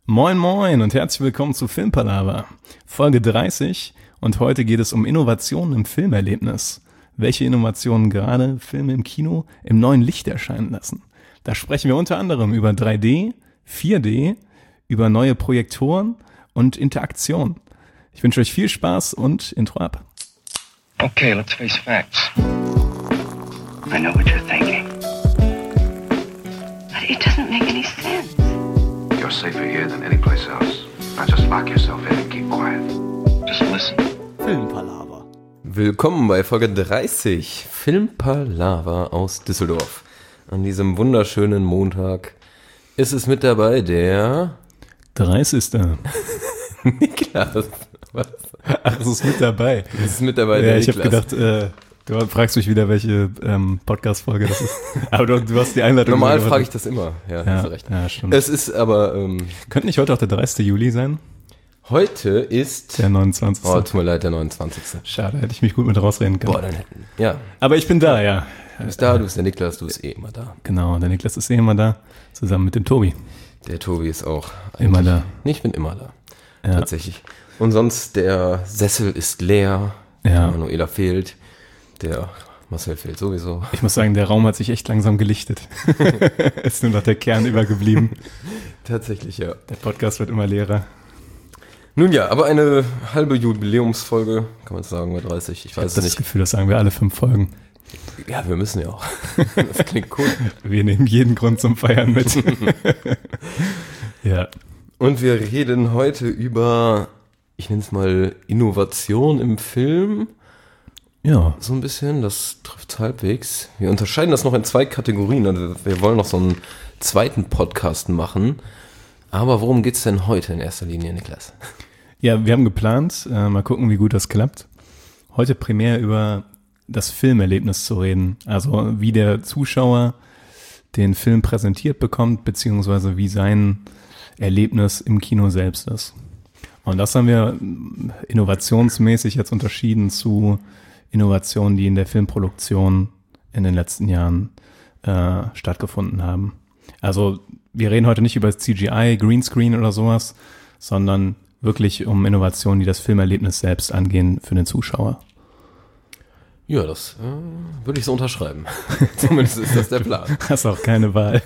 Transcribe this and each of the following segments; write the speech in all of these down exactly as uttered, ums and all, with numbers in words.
Moin moin und herzlich willkommen zu Filmpalava, Folge dreißig, und heute geht es um Innovationen im Filmerlebnis. Welche Innovationen gerade Filme im Kino im neuen Licht erscheinen lassen. Da sprechen wir unter anderem über drei D, vier D, über neue Projektoren und Interaktion. Ich wünsche euch viel Spaß und Intro ab. Okay, let's face facts. I know what you're thinking. But it doesn't make any sense. You're safer here than any place else. Now just lock yourself in and keep quiet. Just listen. Filmpalava. Willkommen bei Folge dreißig, Filmpalava aus Düsseldorf. An diesem wunderschönen Montag ist es mit dabei der... dreißigste Niklas. Was? Ach, es ist mit dabei. Es ist mit dabei Ja, der ich habe Niklas. gedacht, äh, du fragst mich wieder, welche ähm, Podcast-Folge das ist. Aber du, du hast die Einleitung. Normal mal frage ich das immer. Ja, Ja, hast du recht. ja, stimmt. Es ist aber... Ähm, Könnte nicht heute auch der dreißigste Juli sein? heute ist... Der neunundzwanzigste Oh, tut mir leid, der neunundzwanzigste Schade, hätte ich mich gut mit rausreden können. Boah, dann hätten... Ja, Aber ich bin da, ja. du bist da, du bist der Niklas, du bist eh immer da. Genau, der Niklas ist eh immer da, zusammen mit dem Tobi. Der Tobi ist auch... Immer eigentlich- da. Nee, ich bin immer da. Ja. Tatsächlich. Und sonst, der Sessel ist leer. Ja. Der Manuela fehlt. Der Marcel fehlt sowieso. Ich muss sagen, der Raum hat sich echt langsam gelichtet. Ist nur noch der Kern übergeblieben. Tatsächlich, ja. Der Podcast wird immer leerer. Nun ja, aber eine halbe Jubiläumsfolge, kann man sagen, bei dreißig. Ich Ich habe weiß das es nicht. Gefühl, das sagen wir alle fünf Folgen. Ja, wir müssen ja auch. Das klingt cool. Wir nehmen jeden Grund zum Feiern mit. Ja. Und wir reden heute über, ich nenne es mal, Innovation im Film. Ja. So ein bisschen, das trifft halbwegs. Wir unterscheiden das noch in zwei Kategorien. Also wir wollen noch so einen zweiten Podcast machen. Aber worum geht's denn heute in erster Linie, Niklas? Ja, wir haben geplant, äh, mal gucken, wie gut das klappt, heute primär über das Filmerlebnis zu reden. Also wie der Zuschauer den Film präsentiert bekommt, beziehungsweise wie sein Erlebnis im Kino selbst ist. Und das haben wir innovationsmäßig jetzt unterschieden zu Innovationen, die in der Filmproduktion in den letzten Jahren äh, stattgefunden haben. Also wir reden heute nicht über C G I, Greenscreen oder sowas, sondern wirklich um Innovationen, die das Filmerlebnis selbst angehen für den Zuschauer. Ja, das äh, würde ich so unterschreiben. Zumindest ist das der Plan. Hast auch keine Wahl.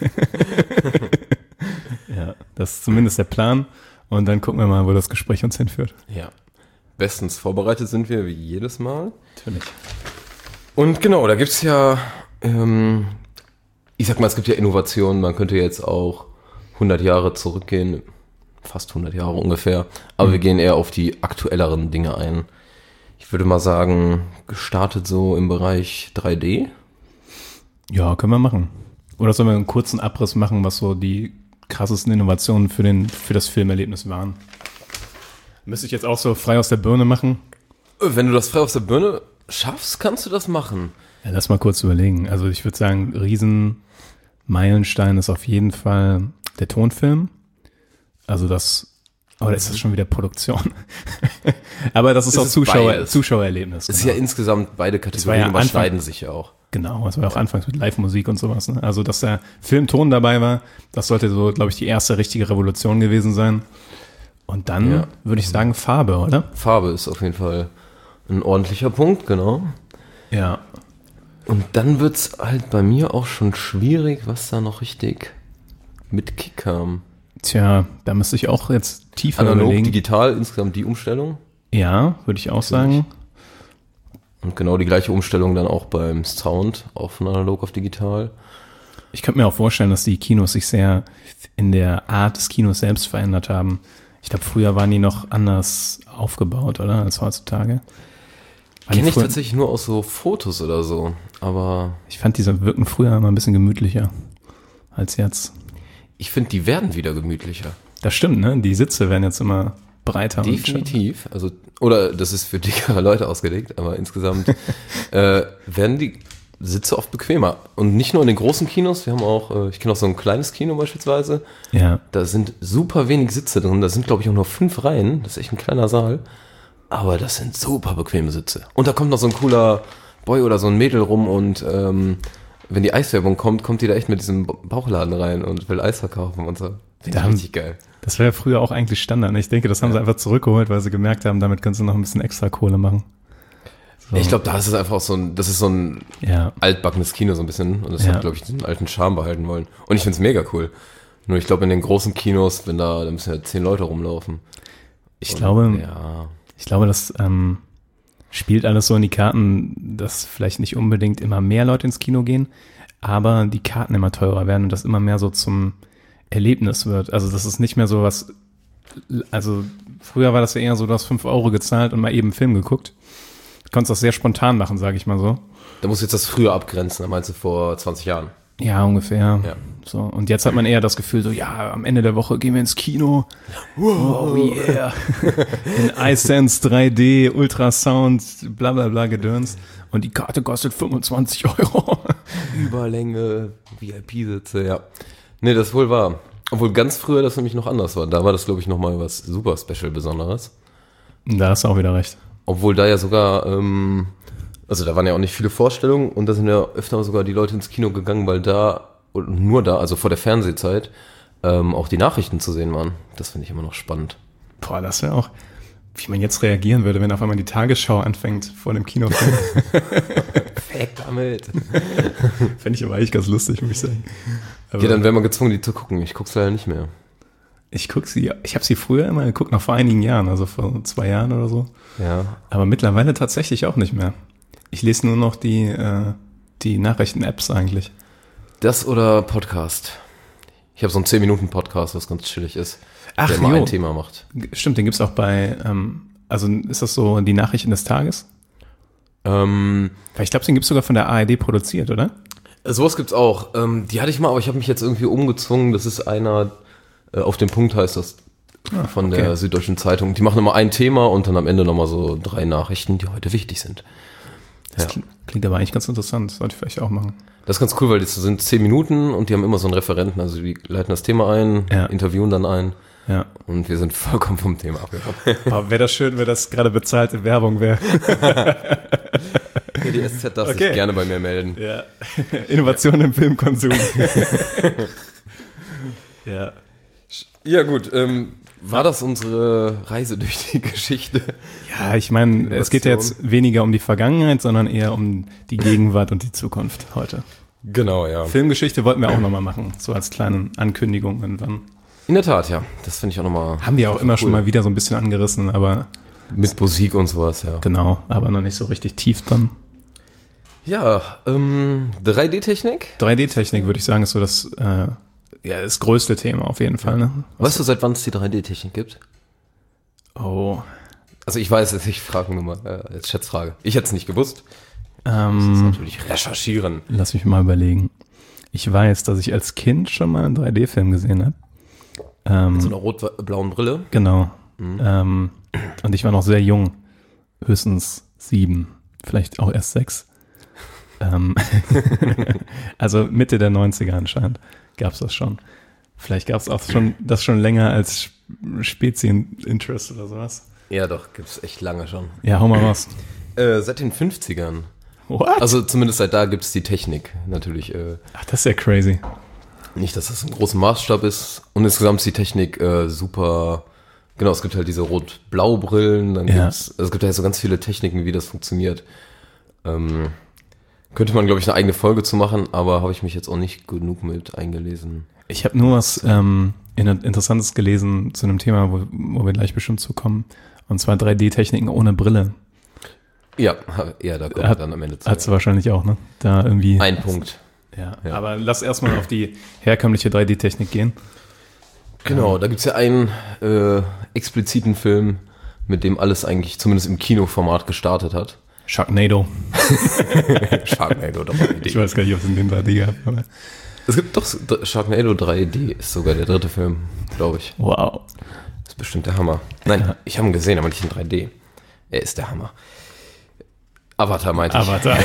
Ja, das ist zumindest der Plan. Und dann gucken wir mal, wo das Gespräch uns hinführt. Ja. Bestens vorbereitet sind wir, wie jedes Mal. Natürlich. Und genau, da gibt's ja, ähm, ich sag mal, es gibt ja Innovationen. Man könnte jetzt auch hundert Jahre zurückgehen, fast hundert Jahre ungefähr. Aber wir gehen eher auf die aktuelleren Dinge ein. Ich würde mal sagen, gestartet so im Bereich drei D. Ja, können wir machen. Oder sollen wir einen kurzen Abriss machen, was so die krassesten Innovationen für, den, für das Filmerlebnis waren? Müsste ich jetzt auch so frei aus der Birne machen? Wenn du das frei aus der Birne schaffst, kannst du das machen. Ja, lass mal kurz überlegen. Also ich würde sagen, Riesenmeilenstein ist auf jeden Fall der Tonfilm. Also das, oder ist das schon wieder Produktion? Aber das ist Es auch ist Zuschauer, beides. Zuschauererlebnis. Es ist genau. ja insgesamt, beide war Kategorien ja überschneiden Anfang- sich ja auch. Genau, das war ja auch anfangs mit Live-Musik und sowas. Ne? Also, dass der Filmton dabei war, das sollte so, glaube ich, die erste richtige Revolution gewesen sein. Und dann Ja. würde ich sagen Farbe, oder? Farbe ist auf jeden Fall ein ordentlicher Punkt, genau. Ja. Und dann wird's halt bei mir auch schon schwierig, was da noch richtig mit Kick kam. Tja, da müsste ich auch jetzt tiefer Analog, überlegen. digital, insgesamt die Umstellung. Ja, würde ich auch sagen. Und genau die gleiche Umstellung dann auch beim Sound, auch von analog auf digital. Ich könnte mir auch vorstellen, dass die Kinos sich sehr in der Art des Kinos selbst verändert haben. Ich glaube, früher waren die noch anders aufgebaut, oder? Als heutzutage. Waren die Kenne ich früher- tatsächlich nur aus so Fotos oder so. Aber Ich fand, diese wirken früher immer ein bisschen gemütlicher als jetzt. ich finde, die werden wieder gemütlicher. Das stimmt, ne? Die Sitze werden jetzt immer breiter. und Definitiv. Also, oder das ist für dickere Leute ausgelegt, aber insgesamt äh, werden die Sitze oft bequemer. Und nicht nur in den großen Kinos, wir haben auch, äh, ich kenne auch so ein kleines Kino beispielsweise. Ja. Da sind super wenig Sitze drin. Da sind, glaube ich, auch nur fünf Reihen. Das ist echt ein kleiner Saal. Aber das sind super bequeme Sitze. Und da kommt noch so ein cooler Boy oder so ein Mädel rum und ähm, wenn die Eiswerbung kommt, kommt die da echt mit diesem Bauchladen rein und will Eis verkaufen und so. Finde ich richtig geil. Das wäre ja früher auch eigentlich Standard. Ne? Ich denke, das haben ja. sie einfach zurückgeholt, weil sie gemerkt haben, damit können sie noch ein bisschen extra Kohle machen. So. Ich glaube, da ist es einfach so ein, das ist so ein ja. altbackenes Kino so ein bisschen. Und das ja. hat, glaube ich, diesen alten Charme behalten wollen. Und ich finde es mega cool. Nur ich glaube, in den großen Kinos, wenn da, da müssen ja zehn Leute rumlaufen. Ich Und, glaube, ja. ich glaube, das ähm, spielt alles so in die Karten, dass vielleicht nicht unbedingt immer mehr Leute ins Kino gehen, aber die Karten immer teurer werden und das immer mehr so zum Erlebnis wird. Also das ist nicht mehr so was, also früher war das ja eher so, du hast fünf Euro gezahlt und mal eben einen Film geguckt. Du konntest das sehr spontan machen, sage ich mal so. Da musst du jetzt das früher abgrenzen, da meinst du vor zwanzig Jahren. Ja, ungefähr. Ja. So, und jetzt hat man eher das Gefühl, so, ja, am Ende der Woche gehen wir ins Kino. Wow, oh yeah. In iSense drei D, Ultrasound, bla bla bla Gedöns. Und die Karte kostet fünfundzwanzig Euro. Überlänge, V I P-Sitze, ja. Nee, das ist wohl wahr. Obwohl ganz früher das nämlich noch anders war. Da war das, glaube ich, nochmal was super Special Besonderes. Da hast du auch wieder recht. Obwohl da ja sogar, ähm, also da waren ja auch nicht viele Vorstellungen und da sind ja öfter sogar die Leute ins Kino gegangen, weil da, und nur da, also vor der Fernsehzeit, ähm, auch die Nachrichten zu sehen waren. Das finde ich immer noch spannend. Boah, das wäre auch, wie man jetzt reagieren würde, wenn auf einmal die Tagesschau anfängt vor dem Kinofilm. Weg damit. Fände ich aber eigentlich ganz lustig, muss ich sagen. Aber ja, dann wäre man gezwungen, die zu gucken. Ich guck's leider nicht mehr. Ich gucke sie, ich habe sie früher immer geguckt, noch vor einigen Jahren, also vor zwei Jahren oder so. Ja. Aber mittlerweile tatsächlich auch nicht mehr. Ich lese nur noch die, äh, die Nachrichten-Apps eigentlich. Das oder Podcast. Ich habe so einen zehn Minuten Podcast, was ganz chillig ist. Ach, der immer jo. ein Thema macht. Stimmt, den gibt's auch bei, ähm, also ist das so die Nachrichten des Tages? Ähm, Weil ich glaube, den gibt's sogar von der A R D produziert, oder? sowas gibt's auch. Ähm, die hatte ich mal, aber ich habe mich jetzt irgendwie umgezwungen. Das ist einer, äh, auf den Punkt heißt das, Ah, von okay. der Süddeutschen Zeitung. Die machen immer ein Thema und dann am Ende nochmal so drei Nachrichten, die heute wichtig sind. Das Ja. klingt, klingt aber eigentlich ganz interessant, das sollte ich vielleicht auch machen. Das ist ganz cool, weil das sind zehn Minuten und die haben immer so einen Referenten. Also die leiten das Thema ein, Ja. interviewen dann ein. Ja. Und wir sind vollkommen vom Thema abgekommen. Aber wäre das schön, wenn das gerade bezahlte Werbung wäre. Die S Z darf Okay. sich gerne bei mir melden. Ja. Innovation im Filmkonsum. Ja. Ja gut, ähm, war das unsere Reise durch die Geschichte? Ja, ich meine, es geht ja jetzt weniger um die Vergangenheit, sondern eher um die Gegenwart und die Zukunft heute. Genau, ja. Filmgeschichte wollten wir auch nochmal machen, so als kleine Ankündigung irgendwann. In der Tat, ja. Das finde ich auch nochmal... Haben wir auch immer schon mal wieder so ein bisschen angerissen, aber Mit Musik und sowas, ja. genau, aber noch nicht so richtig tief dran. Ja, ähm, drei D-Technik? drei D-Technik, würde ich sagen, ist so das, äh, ja, das größte Thema auf jeden Fall. Ne? Weißt du, seit wann es die drei D-Technik gibt? Oh, Also ich weiß es, ich frage nur mal äh, als Schätzfrage. Ich hätte es nicht gewusst. Das ist ähm, natürlich recherchieren. lass mich mal überlegen. Ich weiß, dass ich als Kind schon mal einen drei D-Film gesehen habe. Ähm, Mit so einer rot-blauen Brille. Genau. Ähm, und ich war noch sehr jung. Höchstens sieben. Vielleicht auch erst sechs. Ähm, also Mitte der neunziger anscheinend gab's das schon. Vielleicht gab's auch schon das schon länger als Spezien-Interest oder sowas. Ja doch, gibt's echt lange schon. Ja, hau mal raus. Äh, seit den fünfzigern. What? Also zumindest seit da gibt's die Technik. Natürlich äh, Ach, das ist ja crazy. nicht, dass das ein großer Maßstab ist. Und insgesamt ist die Technik äh, super... Genau, es gibt halt diese Rot-Blau-Brillen. Dann Ja. gibt's, also es gibt ja so ganz viele Techniken, wie das funktioniert. Ähm, könnte man, glaube ich, eine eigene Folge zu machen, aber habe ich mich jetzt auch nicht genug mit eingelesen. Ich habe nur was ähm, Interessantes gelesen zu einem Thema, wo, wo wir gleich bestimmt zukommen. Und zwar drei D-Techniken ohne Brille. Ja, ja, da kommt Hat- dann am Ende zu. Hat's wahrscheinlich auch, ne? Da irgendwie. Ein Punkt. Ja, Ja. aber lass erstmal auf die herkömmliche drei D-Technik gehen. Genau, da gibt's ja einen äh, expliziten Film, mit dem alles eigentlich zumindest im Kinoformat gestartet hat. Sharknado. Sharknado, doch. Ich weiß gar nicht, ob es in den drei D gab, aber Es gibt doch Sharknado drei D, ist sogar der dritte Film, glaube ich. wow. Das ist bestimmt der Hammer. Nein, Ja. ich habe ihn gesehen, aber nicht in drei D. Er ist der Hammer. Avatar meinte ich. Avatar.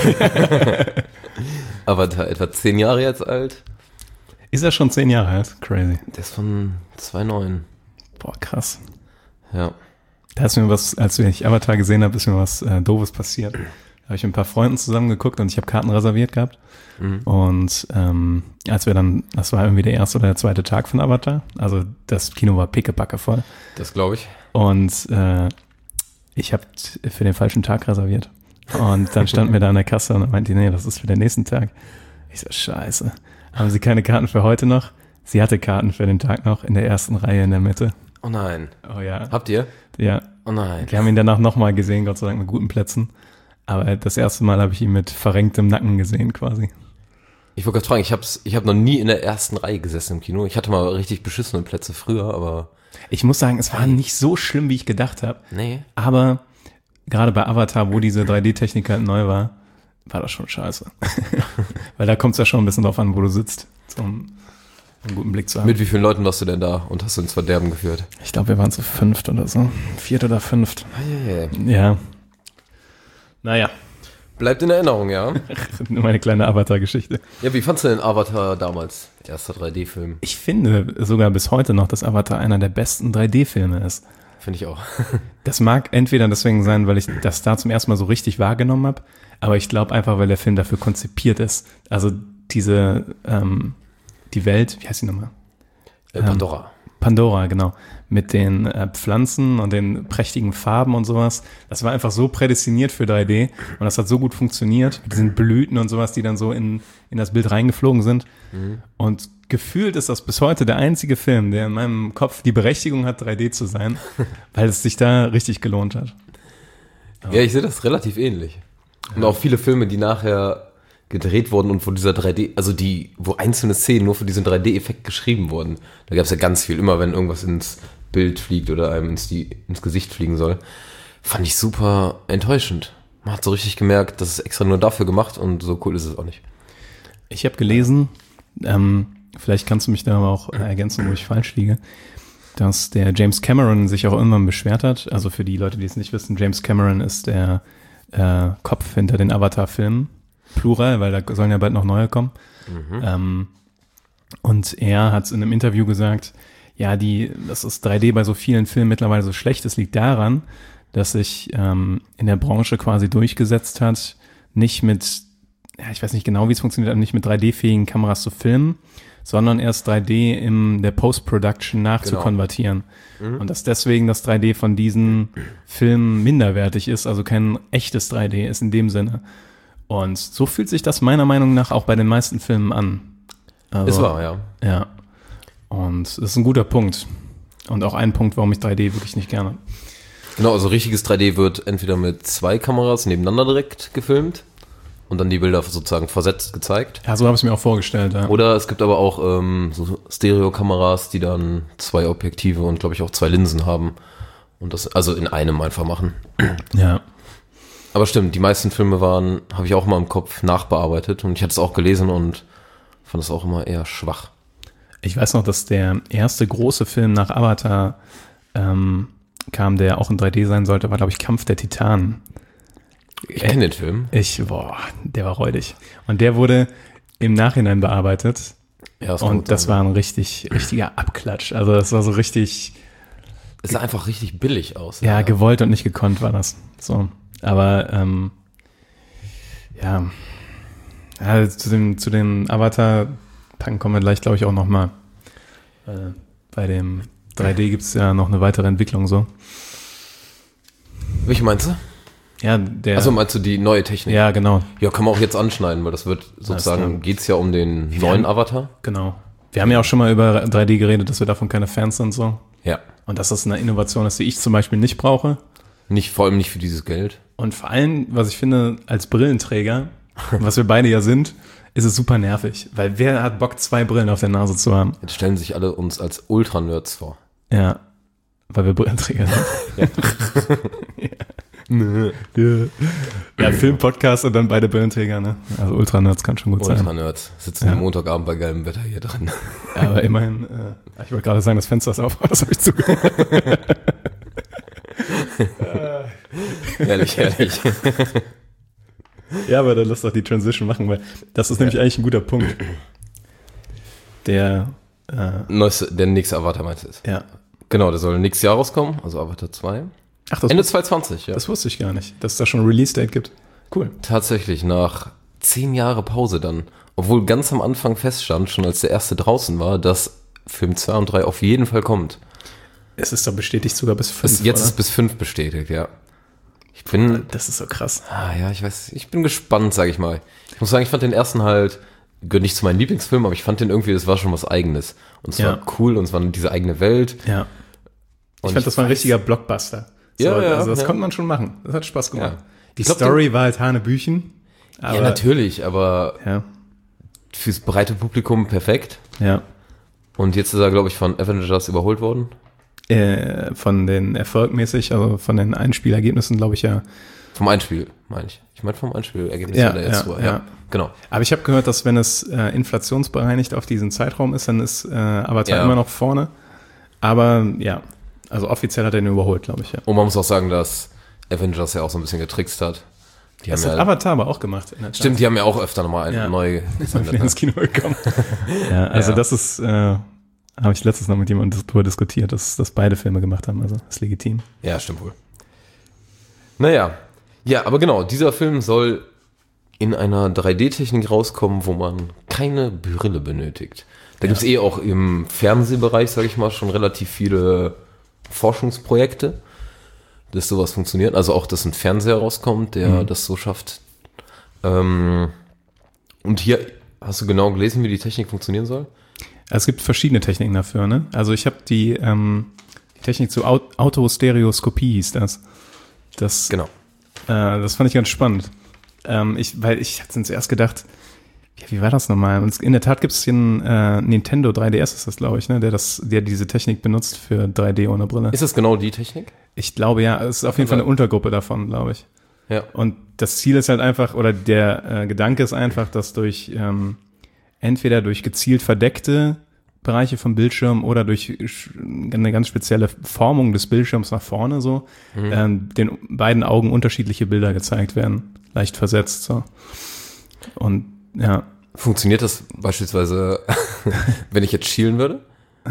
Avatar, etwa zehn Jahre jetzt alt. Ist er schon zehn Jahre alt? Crazy. Der ist von zwei Komma neun. Boah, krass. Ja. Da ist mir was, als ich Avatar gesehen habe, ist mir was äh, Doofes passiert. habe ich mit ein paar Freunden zusammen geguckt und ich habe Karten reserviert gehabt. Mhm. Und ähm, als wir dann, das war irgendwie der erste oder der zweite Tag von Avatar, also das Kino war pickepacke voll. Das glaube ich. Und äh, ich habe für den falschen Tag reserviert. Und dann standen wir da an der Kasse und meinte, nee, das ist für den nächsten Tag. Ich so, scheiße. Haben Sie keine Karten für heute noch? Sie hatte Karten für den Tag noch in der ersten Reihe in der Mitte. Oh nein. Oh ja. Habt ihr? Ja. Oh nein. Wir haben ihn danach nochmal gesehen, Gott sei Dank mit guten Plätzen. Aber das erste Mal habe ich ihn mit verrenktem Nacken gesehen quasi. Ich wollte gerade fragen, ich habe ich hab noch nie in der ersten Reihe gesessen im Kino. Ich hatte mal richtig beschissene Plätze früher, aber... Ich muss sagen, es war nicht so schlimm, wie ich gedacht habe. Nee. Aber gerade bei Avatar, wo diese drei D-Technik halt neu war, war das schon scheiße. Weil da kommt es ja schon ein bisschen drauf an, wo du sitzt, um einen guten Blick zu haben. Mit wie vielen Leuten warst du denn da und hast du ins Verderben geführt? Ich glaube, wir waren zu fünft oder so. Viert oder fünft. Ah, ja, ja. Ja. Naja. Bleibt in Erinnerung, ja. Nur meine kleine Avatar-Geschichte. Ja, wie fandst du denn Avatar damals? Erster drei D-Film. Ich finde sogar bis heute noch, dass Avatar einer der besten drei D-Filme ist. Finde ich auch. Das mag entweder deswegen sein, weil ich das da zum ersten Mal so richtig wahrgenommen habe, aber ich glaube einfach, weil der Film dafür konzipiert ist. Also diese, ähm, die Welt, wie heißt die nochmal? Äh, Pandora. Ähm, Pandora, genau. Mit den äh, Pflanzen und den prächtigen Farben und sowas. Das war einfach so prädestiniert für drei D und das hat so gut funktioniert. Mit diesen Blüten und sowas, die dann so in, in das Bild reingeflogen sind. Mhm. Und gefühlt ist das bis heute der einzige Film, der in meinem Kopf die Berechtigung hat, drei D zu sein, weil es sich da richtig gelohnt hat. Aber ja, ich sehe das relativ ähnlich. Und auch viele Filme, die nachher gedreht wurden und wo dieser drei D, also die, wo einzelne Szenen nur für diesen drei D-Effekt geschrieben wurden. Da gab es ja ganz viel, immer wenn irgendwas ins Bild fliegt oder einem ins, die, ins Gesicht fliegen soll. Fand ich super enttäuschend. Man hat so richtig gemerkt, das ist extra nur dafür gemacht und so cool ist es auch nicht. Ich habe gelesen, ähm, vielleicht kannst du mich da aber auch ergänzen, wo ich falsch liege, dass der James Cameron sich auch irgendwann beschwert hat. Also für die Leute, die es nicht wissen, James Cameron ist der äh, Kopf hinter den Avatar-Filmen. Plural, weil da sollen ja bald noch neue kommen. Mhm. Ähm, und er hat in einem Interview gesagt, ja, die, dass das drei D bei so vielen Filmen mittlerweile so schlecht ist, liegt daran, dass sich ähm, in der Branche quasi durchgesetzt hat, nicht mit, ja, ich weiß nicht genau, wie es funktioniert, aber nicht mit drei D-fähigen Kameras zu filmen, sondern erst drei D in der Post-Production nachzukonvertieren. Genau. Mhm. Und dass deswegen das drei D von diesen Filmen minderwertig ist, also kein echtes drei D ist in dem Sinne. Und so fühlt sich das meiner Meinung nach auch bei den meisten Filmen an. Also, ist wahr, ja. Ja. Und das ist ein guter Punkt. Und auch ein Punkt, warum ich drei D wirklich nicht gerne. Genau, also richtiges drei D wird entweder mit zwei Kameras nebeneinander direkt gefilmt und dann die Bilder sozusagen versetzt gezeigt. Ja, so habe ich es mir auch vorgestellt. Ja. Oder es gibt aber auch ähm, so Stereo-Kameras, die dann zwei Objektive und glaube ich auch zwei Linsen haben. Und das also in einem einfach machen. Ja. Aber stimmt, die meisten Filme waren, habe ich auch mal im Kopf nachbearbeitet und ich hatte es auch gelesen und fand es auch immer eher schwach. Ich weiß noch, dass der erste große Film nach Avatar ähm, kam, der auch in drei D sein sollte, war, glaube ich, Kampf der Titanen. Ich kenne den Film. Ich, boah, der war räudig. Und der wurde im Nachhinein bearbeitet. Ja, das und das war ein richtig, richtiger Abklatsch. Also das war so richtig... Es sah einfach richtig billig aus. Ja, ja, gewollt und nicht gekonnt war das. So. Aber ähm, ja, ja zu dem zu den Avatar-Packen kommen wir gleich, glaube ich, auch nochmal. Äh, bei dem drei D gibt es ja noch eine weitere Entwicklung so. Welche meinst du? Ja, der. Also meinst du die neue Technik? Ja, genau. Ja, kann man auch jetzt anschneiden, weil das wird sozusagen, geht es ja um den wir neuen haben, Avatar. Genau. Wir haben ja auch schon mal über drei D geredet, dass wir davon keine Fans sind so. Ja. Und dass das eine Innovation ist, die ich zum Beispiel nicht brauche. Nicht, vor allem nicht für dieses Geld. Und vor allem, was ich finde, als Brillenträger, was wir beide ja sind, ist es super nervig. Weil wer hat Bock, zwei Brillen auf der Nase zu haben? Jetzt stellen sich alle uns als Ultra-Nerds vor. Ja, weil wir Brillenträger sind. Ja. ja. Nö. Ja, ja Film-Podcast und dann beide Brillenträger, ne? Also Ultra-Nerds kann schon gut Ultra sein. Ultra-Nerds sitzen ja. am Montagabend bei geilem Wetter hier drin. Ja, aber immerhin, äh, ich wollte gerade sagen, das Fenster ist auf, aber das habe ich zugehört. Ehrlich, ehrlich. Ja, aber dann lass doch die Transition machen, weil das ist ja. nämlich eigentlich ein guter Punkt. Der äh, Neueste, der nächste Avatar meinst du? Ja. Genau, der soll nächstes Jahr rauskommen, also Avatar zwei. Ach, das Ende wusste, zwanzig zwanzig, ja. Das wusste ich gar nicht, dass es da schon ein Release-Date gibt. Cool. Tatsächlich nach zehn Jahre Pause dann. Obwohl ganz am Anfang feststand, schon als der erste draußen war, dass Film zwei und drei auf jeden Fall kommt. Es ist doch bestätigt sogar bis fünf, Es, jetzt oder? ist bis fünf bestätigt, ja. Ich bin, Das ist so krass. ah, ja, ich weiß, ich bin gespannt, sag ich mal. Ich muss sagen, ich fand den ersten halt, gehört nicht zu meinen Lieblingsfilmen, aber ich fand den irgendwie, das war schon was Eigenes. Und es Ja. war cool und es war diese eigene Welt. Ja. Ich Und fand, das war ein richtiger Blockbuster. So, Ja, ja, also das ja. konnte man schon machen. Das hat Spaß gemacht. Ja. Die Ich glaub, Story war halt Hanebüchen. Aber, ja, natürlich, aber Ja, fürs breite Publikum perfekt. ja. Und jetzt ist er, glaube ich, von Avengers überholt worden. Äh, von den erfolgmäßig, also von den Einspielergebnissen, glaube ich ja. Vom Einspiel, meine ich. Ich meine vom Einspielergebnis, Ja, ja, der jetzt ja, war. ja. Ja, genau. Aber ich habe gehört, dass wenn es äh, inflationsbereinigt auf diesen Zeitraum ist, dann ist äh, Avatar Ja. immer noch vorne. Aber ja, also offiziell hat er ihn überholt, glaube ich, ja. Und man muss auch sagen, dass Avengers ja auch so ein bisschen getrickst hat. Die Das haben hat ja, Avatar aber auch gemacht. In der stimmt, die haben ja auch öfter nochmal ein Ja. neu Zeit. ins Kino gekommen. ja, also Ja. das ist, äh, habe ich letztens noch mit jemandem darüber diskutiert, dass, dass beide Filme gemacht haben, also ist legitim. Ja, stimmt wohl. Naja, ja, aber genau, dieser Film soll in einer drei D-Technik rauskommen, wo man keine Brille benötigt. Da gibt's eh auch im Fernsehbereich, sage ich mal, schon relativ viele Forschungsprojekte, dass sowas funktioniert. Also auch, dass ein Fernseher rauskommt, der Mhm. das so schafft. Ähm, und hier hast du genau gelesen, wie die Technik funktionieren soll? Es gibt verschiedene Techniken dafür, ne? Also ich habe die, ähm, die Technik zur Aut- Autostereoskopie hieß das. Das, Genau. äh, das fand ich ganz spannend. Ähm, ich, weil ich hatte zuerst gedacht, ja, wie war das nochmal? Und in der Tat gibt es den äh, Nintendo drei D S, ist das, glaube ich, ne? Der das, der diese Technik benutzt für drei D ohne Brille. Ist das genau die Technik? Ich glaube ja, es ist auf jeden Fall eine Untergruppe davon, glaube ich. Ja. Und das Ziel ist halt einfach, oder der äh, Gedanke ist einfach, dass durch ähm, entweder durch gezielt verdeckte Bereiche vom Bildschirm oder durch sch- eine ganz spezielle Formung des Bildschirms nach vorne so ähm, den beiden Augen unterschiedliche Bilder gezeigt werden, leicht versetzt so. Und ja, Funktioniert das beispielsweise, wenn ich jetzt schielen würde?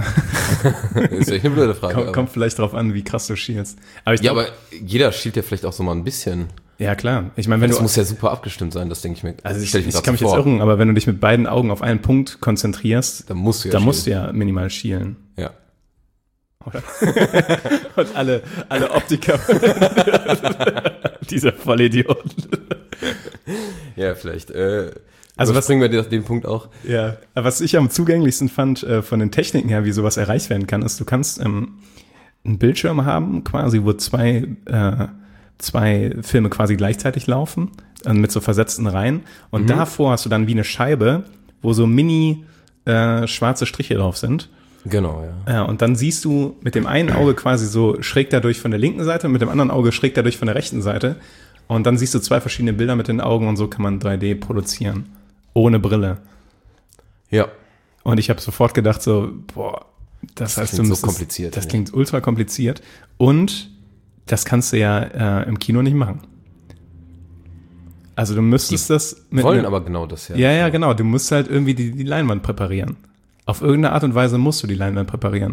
Ist echt eine blöde Frage. kommt, aber- kommt vielleicht drauf an, wie krass du schielst. Aber ich ja, glaub, aber jeder schielt ja vielleicht auch so mal ein bisschen. ja klar. Ich meine, wenn Das du muss ja super abgestimmt sein, das denke ich mir. also ich, stell mir ich grad kann mich so jetzt vor. irren, aber wenn du dich mit beiden Augen auf einen Punkt konzentrierst, Dann musst du ja dann musst du schielen. ja minimal schielen. Ja. Oder? Und alle, alle Optiker. Dieser Vollidiot. Ja, vielleicht. Äh, Also also was- was bringen wir den, den Punkt auch? Ja, aber was ich am zugänglichsten fand äh, von den Techniken her, wie sowas erreicht werden kann, ist, du kannst ähm, einen Bildschirm haben, quasi, wo zwei, äh, zwei Filme quasi gleichzeitig laufen, äh, mit so versetzten Reihen. Und Mhm. davor hast du dann wie eine Scheibe, wo so mini äh, schwarze Striche drauf sind. Genau, ja. Ja, und dann siehst du mit dem einen Auge quasi so schräg dadurch von der linken Seite und mit dem anderen Auge schräg dadurch von der rechten Seite. Und dann siehst du zwei verschiedene Bilder mit den Augen und so kann man drei D produzieren. Ohne Brille. Ja. Und ich habe sofort gedacht so, boah, das, Das heißt, klingt du so müsstest, kompliziert, Das ja. klingt ultra kompliziert. Und das kannst du ja äh, im Kino nicht machen. Also du müsstest das mit Wollen einem- aber genau das ja. Ja, ja, genau. Du musst halt irgendwie die, die Leinwand präparieren. Auf irgendeine Art und Weise musst du die Leinwand präparieren.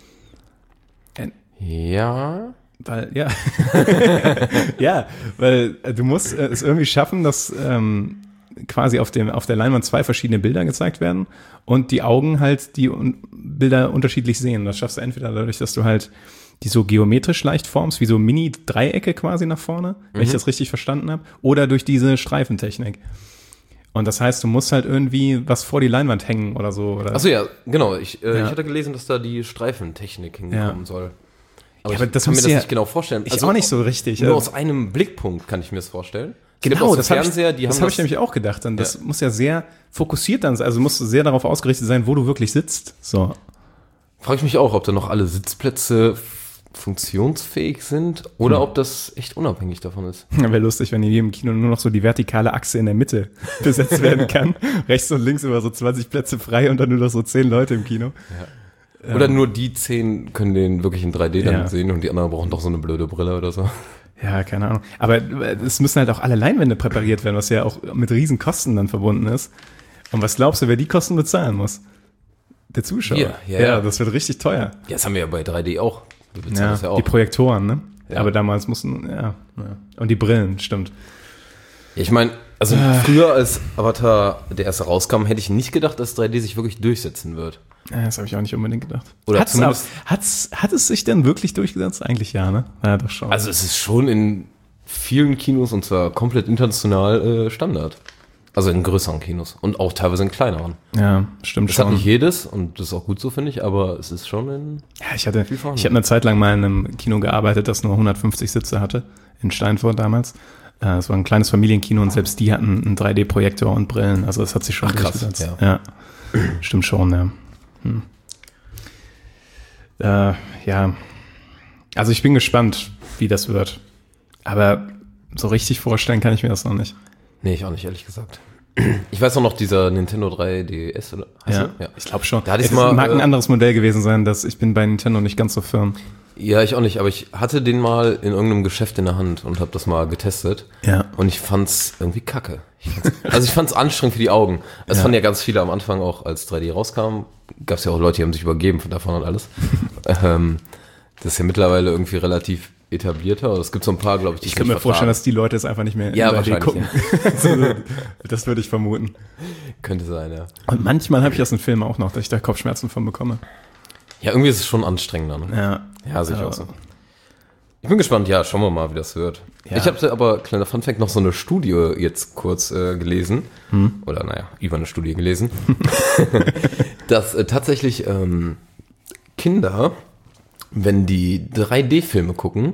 Ja. Weil, ja. ja, weil äh, du musst äh, es irgendwie schaffen, dass ähm, quasi auf dem auf der Leinwand zwei verschiedene Bilder gezeigt werden und die Augen halt die un Bilder unterschiedlich sehen. Das schaffst du entweder dadurch, dass du halt die so geometrisch leicht formst, wie so Mini-Dreiecke quasi nach vorne, wenn ich das richtig verstanden habe, oder durch diese Streifentechnik. Und das heißt, du musst halt irgendwie was vor die Leinwand hängen oder so. Oder? Achso, ja, genau. Ich, äh, Ja. ich hatte gelesen, dass da die Streifentechnik hinkommen Ja. soll. Ja, ich aber das kann mir musst das du ja- nicht genau vorstellen. Ich auch nicht so richtig. Nur Also- aus einem Blickpunkt kann ich mir das vorstellen. Es gibt Genau, auch so das habe ich, Fernseher, die das haben hab ich nämlich auch gedacht. Dann das muss ja sehr fokussiert dann sein. Also muss sehr darauf ausgerichtet sein, wo du wirklich sitzt. So. Frage ich mich auch, ob da noch alle Sitzplätze f- funktionsfähig sind oder Hm. ob das echt unabhängig davon ist. Wäre lustig, wenn in jedem Kino nur noch so die vertikale Achse in der Mitte besetzt werden kann. Rechts und links immer so zwanzig Plätze frei und dann nur noch so zehn Leute im Kino. Oder nur die zehn können den wirklich in drei D dann Ja. sehen und die anderen brauchen doch so eine blöde Brille oder so. Ja, keine Ahnung. Aber es müssen halt auch alle Leinwände präpariert werden, was ja auch mit riesen Kosten dann verbunden ist. Und was glaubst du, wer die Kosten bezahlen muss? Der Zuschauer. Wir, ja, ja. das wird richtig teuer. Ja, das haben wir ja bei drei D auch. Wir bezahlen Ja, das ja auch. die Projektoren, ne? Ja. Aber damals mussten, ja, ja. Und die Brillen, stimmt. Ich meine, also früher als Avatar der erste rauskam, hätte ich nicht gedacht, dass drei D sich wirklich durchsetzen wird. Ja, das habe ich auch nicht unbedingt gedacht. Oder hat's, zumindest- hat's, hat es sich denn wirklich durchgesetzt? Eigentlich ja, ne? Ja, doch schon. Also es ist schon in vielen Kinos und zwar komplett international äh, Standard. Also in größeren Kinos und auch teilweise in kleineren. ja, stimmt Das hat schon. nicht jedes und das ist auch gut so, finde ich, aber es ist schon in... Ja, ich hatte, Viel vorhanden. ich habe eine Zeit lang mal in einem Kino gearbeitet, das nur hundertfünfzig Sitze hatte, in Steinfurt damals. Äh, Es war ein kleines Familienkino und selbst die hatten einen drei D-Projektor und Brillen. Also das hat sich schon Ach, krass, durchgesetzt. ja. Ja. Stimmt schon, ja. Hm. Äh, ja. Also ich bin gespannt, wie das wird. Aber so richtig vorstellen kann ich mir das noch nicht. Nee, ich auch nicht, ehrlich gesagt. Ich weiß auch noch, dieser Nintendo drei D S, oder? Heißt Ja, der? Ja. ich glaube schon. Da hatte ich es mal, mag ein äh, anderes Modell gewesen sein, dass ich bin bei Nintendo nicht ganz so firm. Ja, ich auch nicht, aber ich hatte den mal in irgendeinem Geschäft in der Hand und habe das mal getestet. Ja. Und ich fand's irgendwie kacke. Ich fand's, also ich fand's anstrengend für die Augen. Es Ja. fanden ja ganz viele am Anfang auch, als drei D rauskam, gab's ja auch Leute, die haben sich übergeben von davon und alles. ähm, das ist ja mittlerweile irgendwie relativ etablierter. Es gibt so ein paar, glaube ich, die Ich kann mir vorstellen, dass die Leute es einfach nicht mehr in Ja, drei D wahrscheinlich, gucken. So, das würde ich vermuten. könnte sein, ja. Und manchmal habe ich das in Filmen auch noch, dass ich da Kopfschmerzen von bekomme. Ja, irgendwie ist es schon anstrengender, ne? Ja, Ja, sehe ich Aber- auch so. Ich bin gespannt, ja, schauen wir mal, wie das wird. Ja. Ich habe aber, kleiner Funfact, noch so eine Studie jetzt kurz äh, gelesen. Hm. Oder naja, über eine Studie gelesen. dass äh, tatsächlich ähm, Kinder, wenn die drei D-Filme gucken,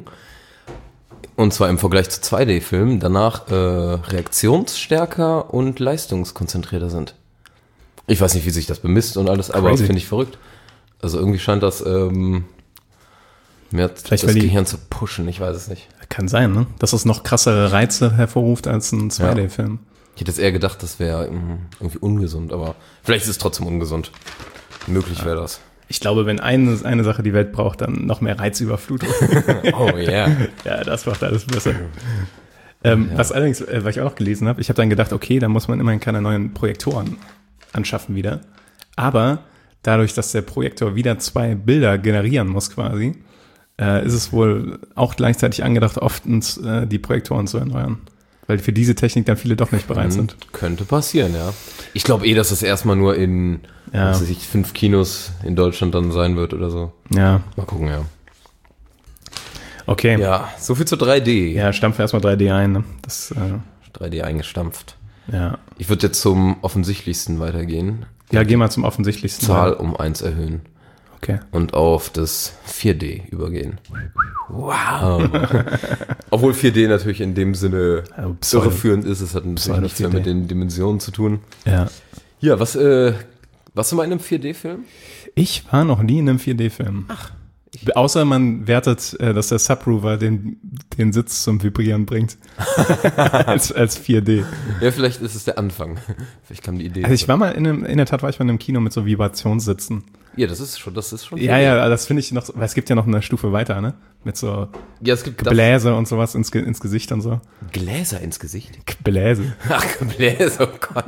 und zwar im Vergleich zu zwei D-Filmen, danach äh, reaktionsstärker und leistungskonzentrierter sind. Ich weiß nicht, wie sich das bemisst und alles, aber Crazy. finde ich verrückt. Also irgendwie scheint das ähm, mehr Vielleicht, das weil die- Gehirn zu pushen, ich weiß es nicht. kann sein, ne? Dass es noch krassere Reize hervorruft als ein zwei D-Film. Ich hätte jetzt eher gedacht, das wäre ähm, irgendwie ungesund, aber vielleicht ist es trotzdem ungesund. Möglich wäre das. Ich glaube, wenn eine, eine Sache die Welt braucht, dann noch mehr Reizüberflutung. Oh yeah. Ja, das macht alles besser. Ähm, Ja. Was allerdings, äh, was ich auch noch gelesen habe, ich habe dann gedacht, okay, da muss man immerhin keine neuen Projektoren anschaffen wieder. Aber dadurch, dass der Projektor wieder zwei Bilder generieren muss quasi, äh, ist es wohl auch gleichzeitig angedacht, oftens äh, die Projektoren zu erneuern. Weil für diese Technik dann viele doch nicht bereit sind. Könnte passieren, ja. Ich glaube eh, dass das erstmal nur in Ja. was weiß ich, fünf Kinos in Deutschland dann sein wird oder so. Ja, Mal gucken, ja. okay. Ja, Ja, so viel zu drei D. ja stampfen erstmal drei D ein. Ne? Das, äh, drei D eingestampft. ja. Ich würde jetzt zum offensichtlichsten weitergehen. Ja, geh mal zum offensichtlichsten. Zahl um eins erhöhen Okay. und auf das vier D übergehen. Wow. Obwohl vier D natürlich in dem Sinne Also Pseudo- irreführend ist, es hat natürlich Pseudo nichts mehr vier D. mit den Dimensionen zu tun. Ja. Ja, was, äh, warst du mal in einem vier D-Film? Ich war noch nie in einem vier D-Film. Ach. Außer man wertet, äh, dass der Subwoofer den, den Sitz zum Vibrieren bringt. als, als vier D. Ja, vielleicht ist es der Anfang. Vielleicht kam die Idee. Also ich war mal in einem, in der Tat war ich mal in einem Kino mit so Vibrationssitzen. ja, das ist schon, das ist schon. Ja, ja, das finde ich noch, weil es gibt ja noch eine Stufe weiter, ne? Mit so Ja, es gibt Bläse und sowas ins, Ge- ins Gesicht und so. Gläser ins Gesicht. Bläse. Ach, Gläser, oh Gott.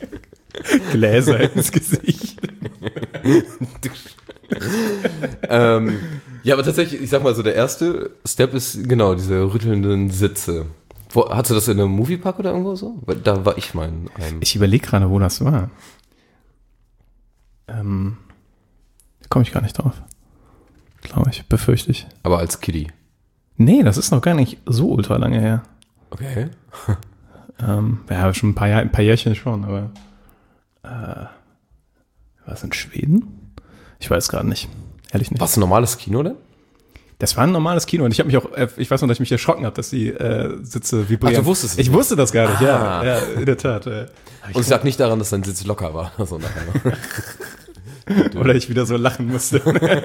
Gläser ins Gesicht. ähm, ja, aber tatsächlich, ich sag mal so, der erste Step ist genau diese rüttelnden Sitze. Wo, hast du das in einem Moviepark oder irgendwo so? Weil da war ich mal in einem. Ich überlege gerade, wo das war. Ähm, komme ich gar nicht drauf. Glaube ich, befürchte ich. Aber als Kiddie. Nee, das ist noch gar nicht so ultra lange her. Okay. Ähm, ja, schon ein paar, Jahr, ein paar Jährchen schon, aber äh, war es in Schweden? Ich weiß gerade nicht. Ehrlich nicht. Was, ein normales Kino denn? Das war ein normales Kino und ich habe mich auch, äh, ich weiß noch, dass ich mich erschrocken habe, dass die äh, Sitze vibrieren. Ach, du wusstest es Ich nicht? wusste das gar nicht, ja. Ah. Ja, in der Tat. Äh. Und es lag nicht daran, dass dein Sitz locker war. So nachher. Oder ich wieder so lachen musste.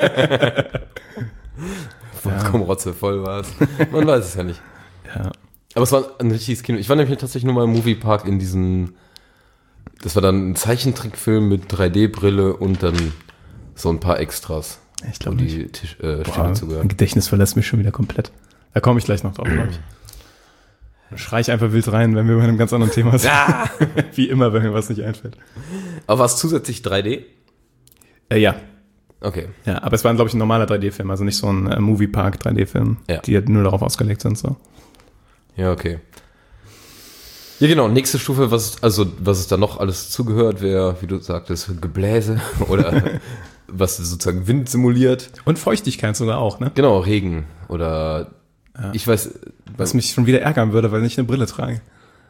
Vollkommen rotzevoll war es. Man weiß es ja nicht. Ja. Aber es war ein richtiges Kino. Ich war nämlich tatsächlich nur mal im Moviepark in diesem, das war dann ein Zeichentrickfilm mit drei D-Brille und dann so ein paar Extras, Ich wo glaube nicht. die Tisch, äh, Stühle Boah, mein zugehören. Gedächtnis verlässt mich schon wieder komplett. Da komme ich gleich noch drauf, glaube ich. Dann schrei ich einfach wild rein, wenn wir bei einem ganz anderen Thema sind. Ah! Wie immer, wenn mir was nicht einfällt. Aber war es zusätzlich drei D? Äh, ja. Okay. Ja, aber es war, glaube ich, ein normaler drei D-Film, also nicht so ein äh, Moviepark drei D-Film, Ja. die halt nur darauf ausgelegt sind. So. Ja, okay. Ja, genau. Nächste Stufe, was, also, was es da noch alles zugehört, wäre, wie du sagtest, Gebläse oder was sozusagen Wind simuliert. Und Feuchtigkeit sogar auch, ne? Genau, Regen oder Ja. ich weiß. Was mich schon wieder ärgern würde, weil ich eine Brille trage.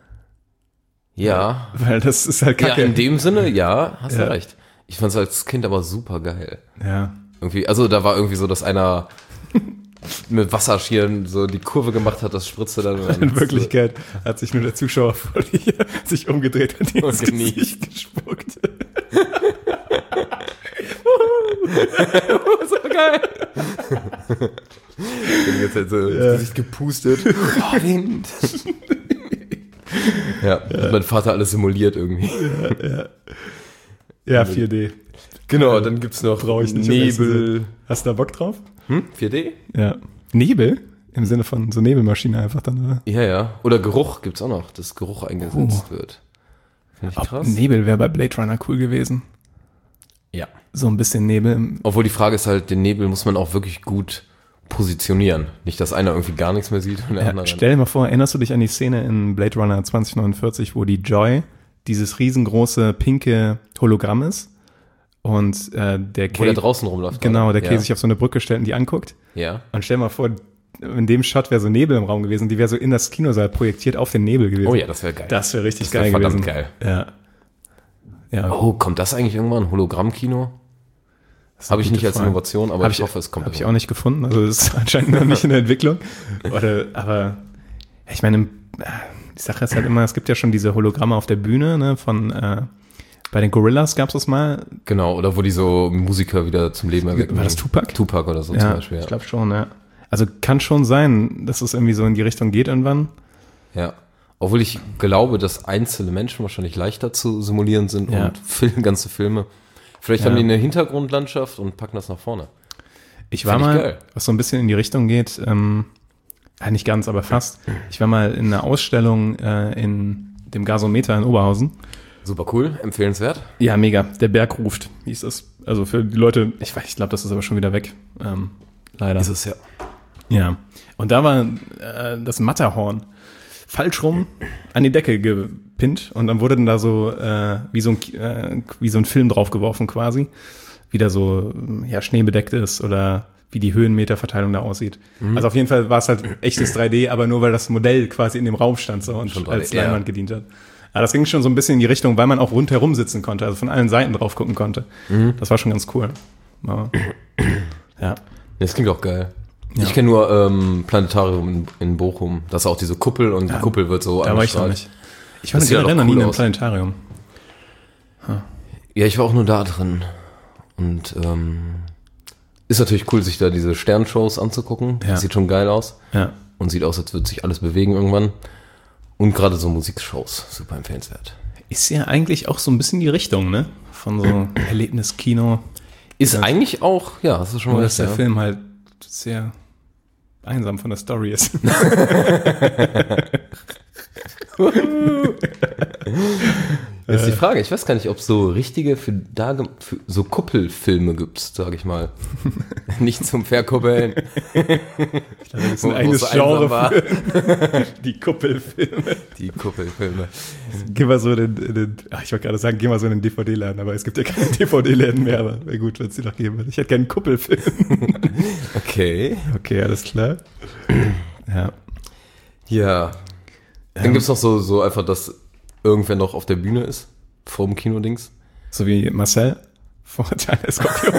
Ja. Weil das ist halt Ja, kacke. in dem Sinne, ja, hast Ja. du recht. Ich fand es als Kind aber super geil. Ja. Irgendwie, also da war irgendwie so, dass einer mit Wasserschirm so die Kurve gemacht hat, das spritzte dann. Und dann In Wirklichkeit hat sich nur der Zuschauer vor dir sich umgedreht und dir ins Und genießt. Gesicht gespuckt. so geil. Ich jetzt halt so ins Gesicht gepustet. Oh, Wind. ja, hat mein Vater alles simuliert irgendwie. Ja, vier D. Genau, dann gibt's noch Brauche ich nicht. Nebel. Hast du da Bock drauf? Hm? vier D? Ja. Nebel? Im Sinne von so Nebelmaschine einfach dann, oder? Ja, ja. Oder Geruch gibt's auch noch, dass Geruch eingesetzt Oh. wird. Finde ich Ob krass. Nebel wäre bei Blade Runner cool gewesen. Ja. So ein bisschen Nebel. Im, Obwohl die Frage ist halt, den Nebel muss man auch wirklich gut positionieren. Nicht, dass einer irgendwie gar nichts mehr sieht und der ja, andere. stell dir mal vor, erinnerst du dich an die Szene in Blade Runner zwanzig neunundvierzig, wo die Joy dieses riesengroße pinke Hologramm ist und äh, der Wo der Kay, draußen rumläuft. genau, der ja. Kay sich auf so eine Brücke stellt und die anguckt. Ja. Und stell dir mal vor, in dem Shot wäre so Nebel im Raum gewesen, die wäre so in das Kinosaal projektiert auf den Nebel gewesen. Oh ja, das wäre geil. Das wäre richtig Das wär geil verdammt gewesen. geil. Ja. Ja. Oh, kommt das eigentlich irgendwann? Hologrammkino? Das ist eine Habe ich gute nicht als Frage. Innovation, aber Hab ich, hoffe, es kommt. Habe ich auch irgendwann. nicht gefunden. Also das ist anscheinend noch nicht in der Entwicklung. Oder, aber ich meine, die Sache ist halt immer, es gibt ja schon diese Hologramme auf der Bühne, ne, von äh, bei den Gorillas gab es das mal. Genau, oder wo die so Musiker wieder zum Leben erwecken. War das Tupac? Tupac oder so zum Ja, Beispiel. Ja. ich glaube schon, ja. Also kann schon sein, dass es irgendwie so in die Richtung geht irgendwann. ja. Obwohl ich glaube, dass einzelne Menschen wahrscheinlich leichter zu simulieren sind Ja. und Film, ganze Filme. Vielleicht Ja. haben die eine Hintergrundlandschaft und packen das nach vorne. Ich war Find ich mal, geil. was so ein bisschen in die Richtung geht, ähm, ja, nicht ganz, aber fast. Ich war mal in einer Ausstellung äh, in dem Gasometer in Oberhausen. Super cool, empfehlenswert. Ja, mega. Der Berg ruft, hieß es. Also für die Leute, ich weiß, ich glaube, das ist aber schon wieder weg. Ähm, leider. Ist es ja. Ja. Und da war äh, das Matterhorn falsch rum an die Decke gepinnt und dann wurde dann da so äh, wie so ein äh, wie so ein Film draufgeworfen quasi, wie da so ja schneebedeckt ist oder wie die Höhenmeterverteilung da aussieht. Mhm. Also auf jeden Fall war es halt echtes drei D, aber nur weil das Modell quasi in dem Raum stand so und Schon drei D, als Leinwand ja. gedient hat. Aber das ging schon so ein bisschen in die Richtung, weil man auch rundherum sitzen konnte, also von allen Seiten drauf gucken konnte. Mhm. Das war schon ganz cool. Aber, ja. Das klingt auch geil. Ja. Ich kenne nur ähm, Planetarium in, in Bochum. Das ist auch diese Kuppel und die Kuppel wird so Da war ich noch angestrahlt. nicht. Ich war Das mit sieht generell doch noch nie cool in einem aus. Planetarium. Ja, ich war auch nur da drin. Und ähm, ist natürlich cool, sich da diese Sternshows anzugucken. Ja. Sieht schon geil aus. Ja. Und sieht aus, als würde sich alles bewegen irgendwann. Und gerade so Musikshows, super empfehlenswert. Ist ja eigentlich auch so ein bisschen die Richtung, ne? Von so Erlebniskino. Ist eigentlich auch, ja, das ist schon Nur, mal dass der ja. Film halt sehr einsam von der Story ist. Jetzt die Frage, ich weiß gar nicht, ob es so richtige, für, da, für so Kuppelfilme gibt, sage ich mal. Nicht zum Verkuppeln. Das ist Wo- ein wo eigenes es einsam Genre war. für die Kuppelfilme. Die Kuppelfilme. Geh mal so in den, in den ach, ich wollte gerade sagen, geh mal so in den D V D-Laden, aber es gibt ja keine D V D-Läden mehr, aber wäre gut, wenn es die noch geben würde. Ich hätte gerne einen Kuppelfilm. Okay. Okay, alles klar. Ja. Ja. Dann gibt's noch so, so einfach, dass irgendwer noch auf der Bühne ist, vor dem Kinodings. So wie Marcel vor Teil Skorpion.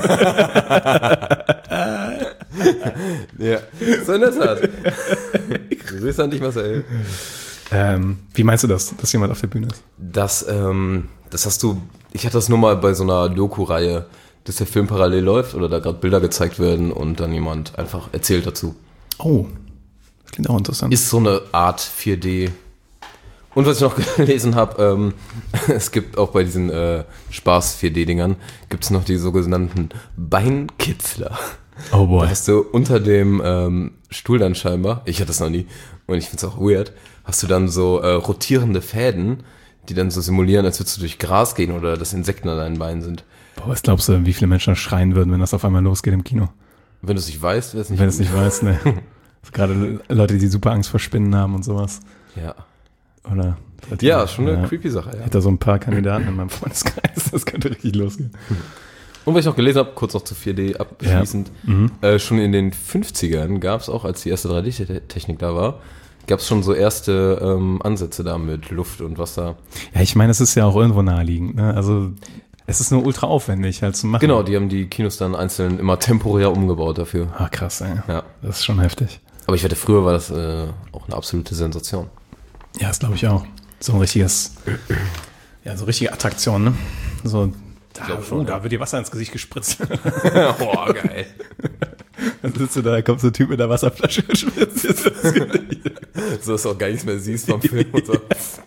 Ja, so in der Tat. Grüße an dich, Marcel. ähm, wie meinst du das, dass jemand auf der Bühne ist? Das, ähm, das hast du, ich hatte das nur mal bei so einer Doku-Reihe, dass der Film parallel läuft oder da gerade Bilder gezeigt werden und dann jemand einfach erzählt dazu. Oh, das klingt auch interessant. Ist so eine Art vier D. Und was ich noch gelesen habe, ähm, es gibt auch bei diesen äh, Spaß-vier D-Dingern, gibt es noch die sogenannten Beinkitzler. Oh boy. Da hast du unter dem ähm, Stuhl dann scheinbar, ich hatte das noch nie und ich finde es auch weird, hast du dann so äh, rotierende Fäden, die dann so simulieren, als würdest du durch Gras gehen oder dass Insekten an deinen Beinen sind. Boah, was glaubst du, wie viele Menschen schreien würden, wenn das auf einmal losgeht im Kino? Wenn du es nicht weißt, wäre es nicht Wenn du es nicht weißt, ne? Also gerade Leute, die super Angst vor Spinnen haben und sowas. Ja. Oder? Ja, schon eine ja. creepy Sache, ja. Ich hätte so ein paar Kandidaten in meinem Freundeskreis, das könnte richtig losgehen. Und was ich noch gelesen habe, kurz noch zu vier D abschließend, Ja. Mhm. äh, schon in den fünfzigern gab es auch, als die erste drei D-Technik da war, gab es schon so erste ähm, Ansätze da mit Luft und Wasser. Ja, ich meine, es ist ja auch irgendwo naheliegend, ne? Also es ist nur ultra aufwendig halt zu machen. Genau, die haben die Kinos dann einzeln immer temporär umgebaut dafür. Ah, krass, ey. Ja. Das ist schon heftig. Aber ich wette, früher war das äh, auch eine absolute Sensation. Ja, das glaube ich auch. So ein richtiges, ja, so richtige Attraktion, ne? So, da, glaub schon, oh, ja. da wird dir Wasser ins Gesicht gespritzt. Boah, geil. Dann sitzt du da, da kommt so ein Typ mit der Wasserflasche und spritzt dir ins Gesicht. So, dass du auch gar nichts mehr siehst vom Film und so.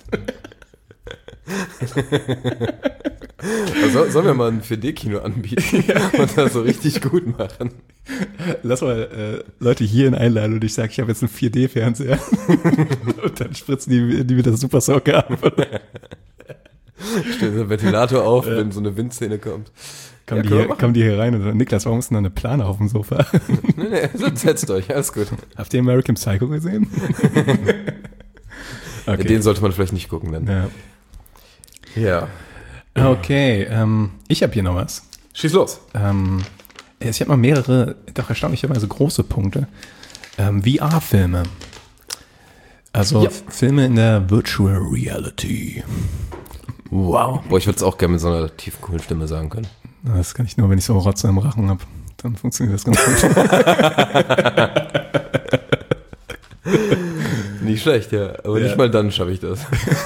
Also, sollen wir mal ein vier D-Kino anbieten und das so richtig gut machen? Lass mal äh, Leute hierhin einladen und ich sage, ich habe jetzt einen vier D-Fernseher. Und dann spritzen die, die mit der Super Soaker ab. Stell so einen Ventilator auf, ja. Wenn so eine Windszene kommt. Kommen, Ja, die, können wir hier, machen. kommen die hier rein und sagen, Niklas, warum ist denn da eine Plane auf dem Sofa? Nee, nee, setzt euch, alles gut. Habt ihr American Psycho gesehen? Ja, den sollte man vielleicht nicht gucken dann. Ja. Ja. Okay, ähm, ich habe hier noch was. Schieß los. Ähm, ich habe noch mehrere, doch erstaunlicherweise große Punkte. Ähm, V R-Filme. Also Ja. Filme in der Virtual Reality. Wow. Boah, ich würde es auch gerne mit so einer tiefen, coolen Stimme sagen können. Das kann ich nur, wenn ich so Rotze im Rachen habe. Dann funktioniert das ganz gut. Nicht schlecht, ja. Aber Ja. nicht mal dann schaffe ich das.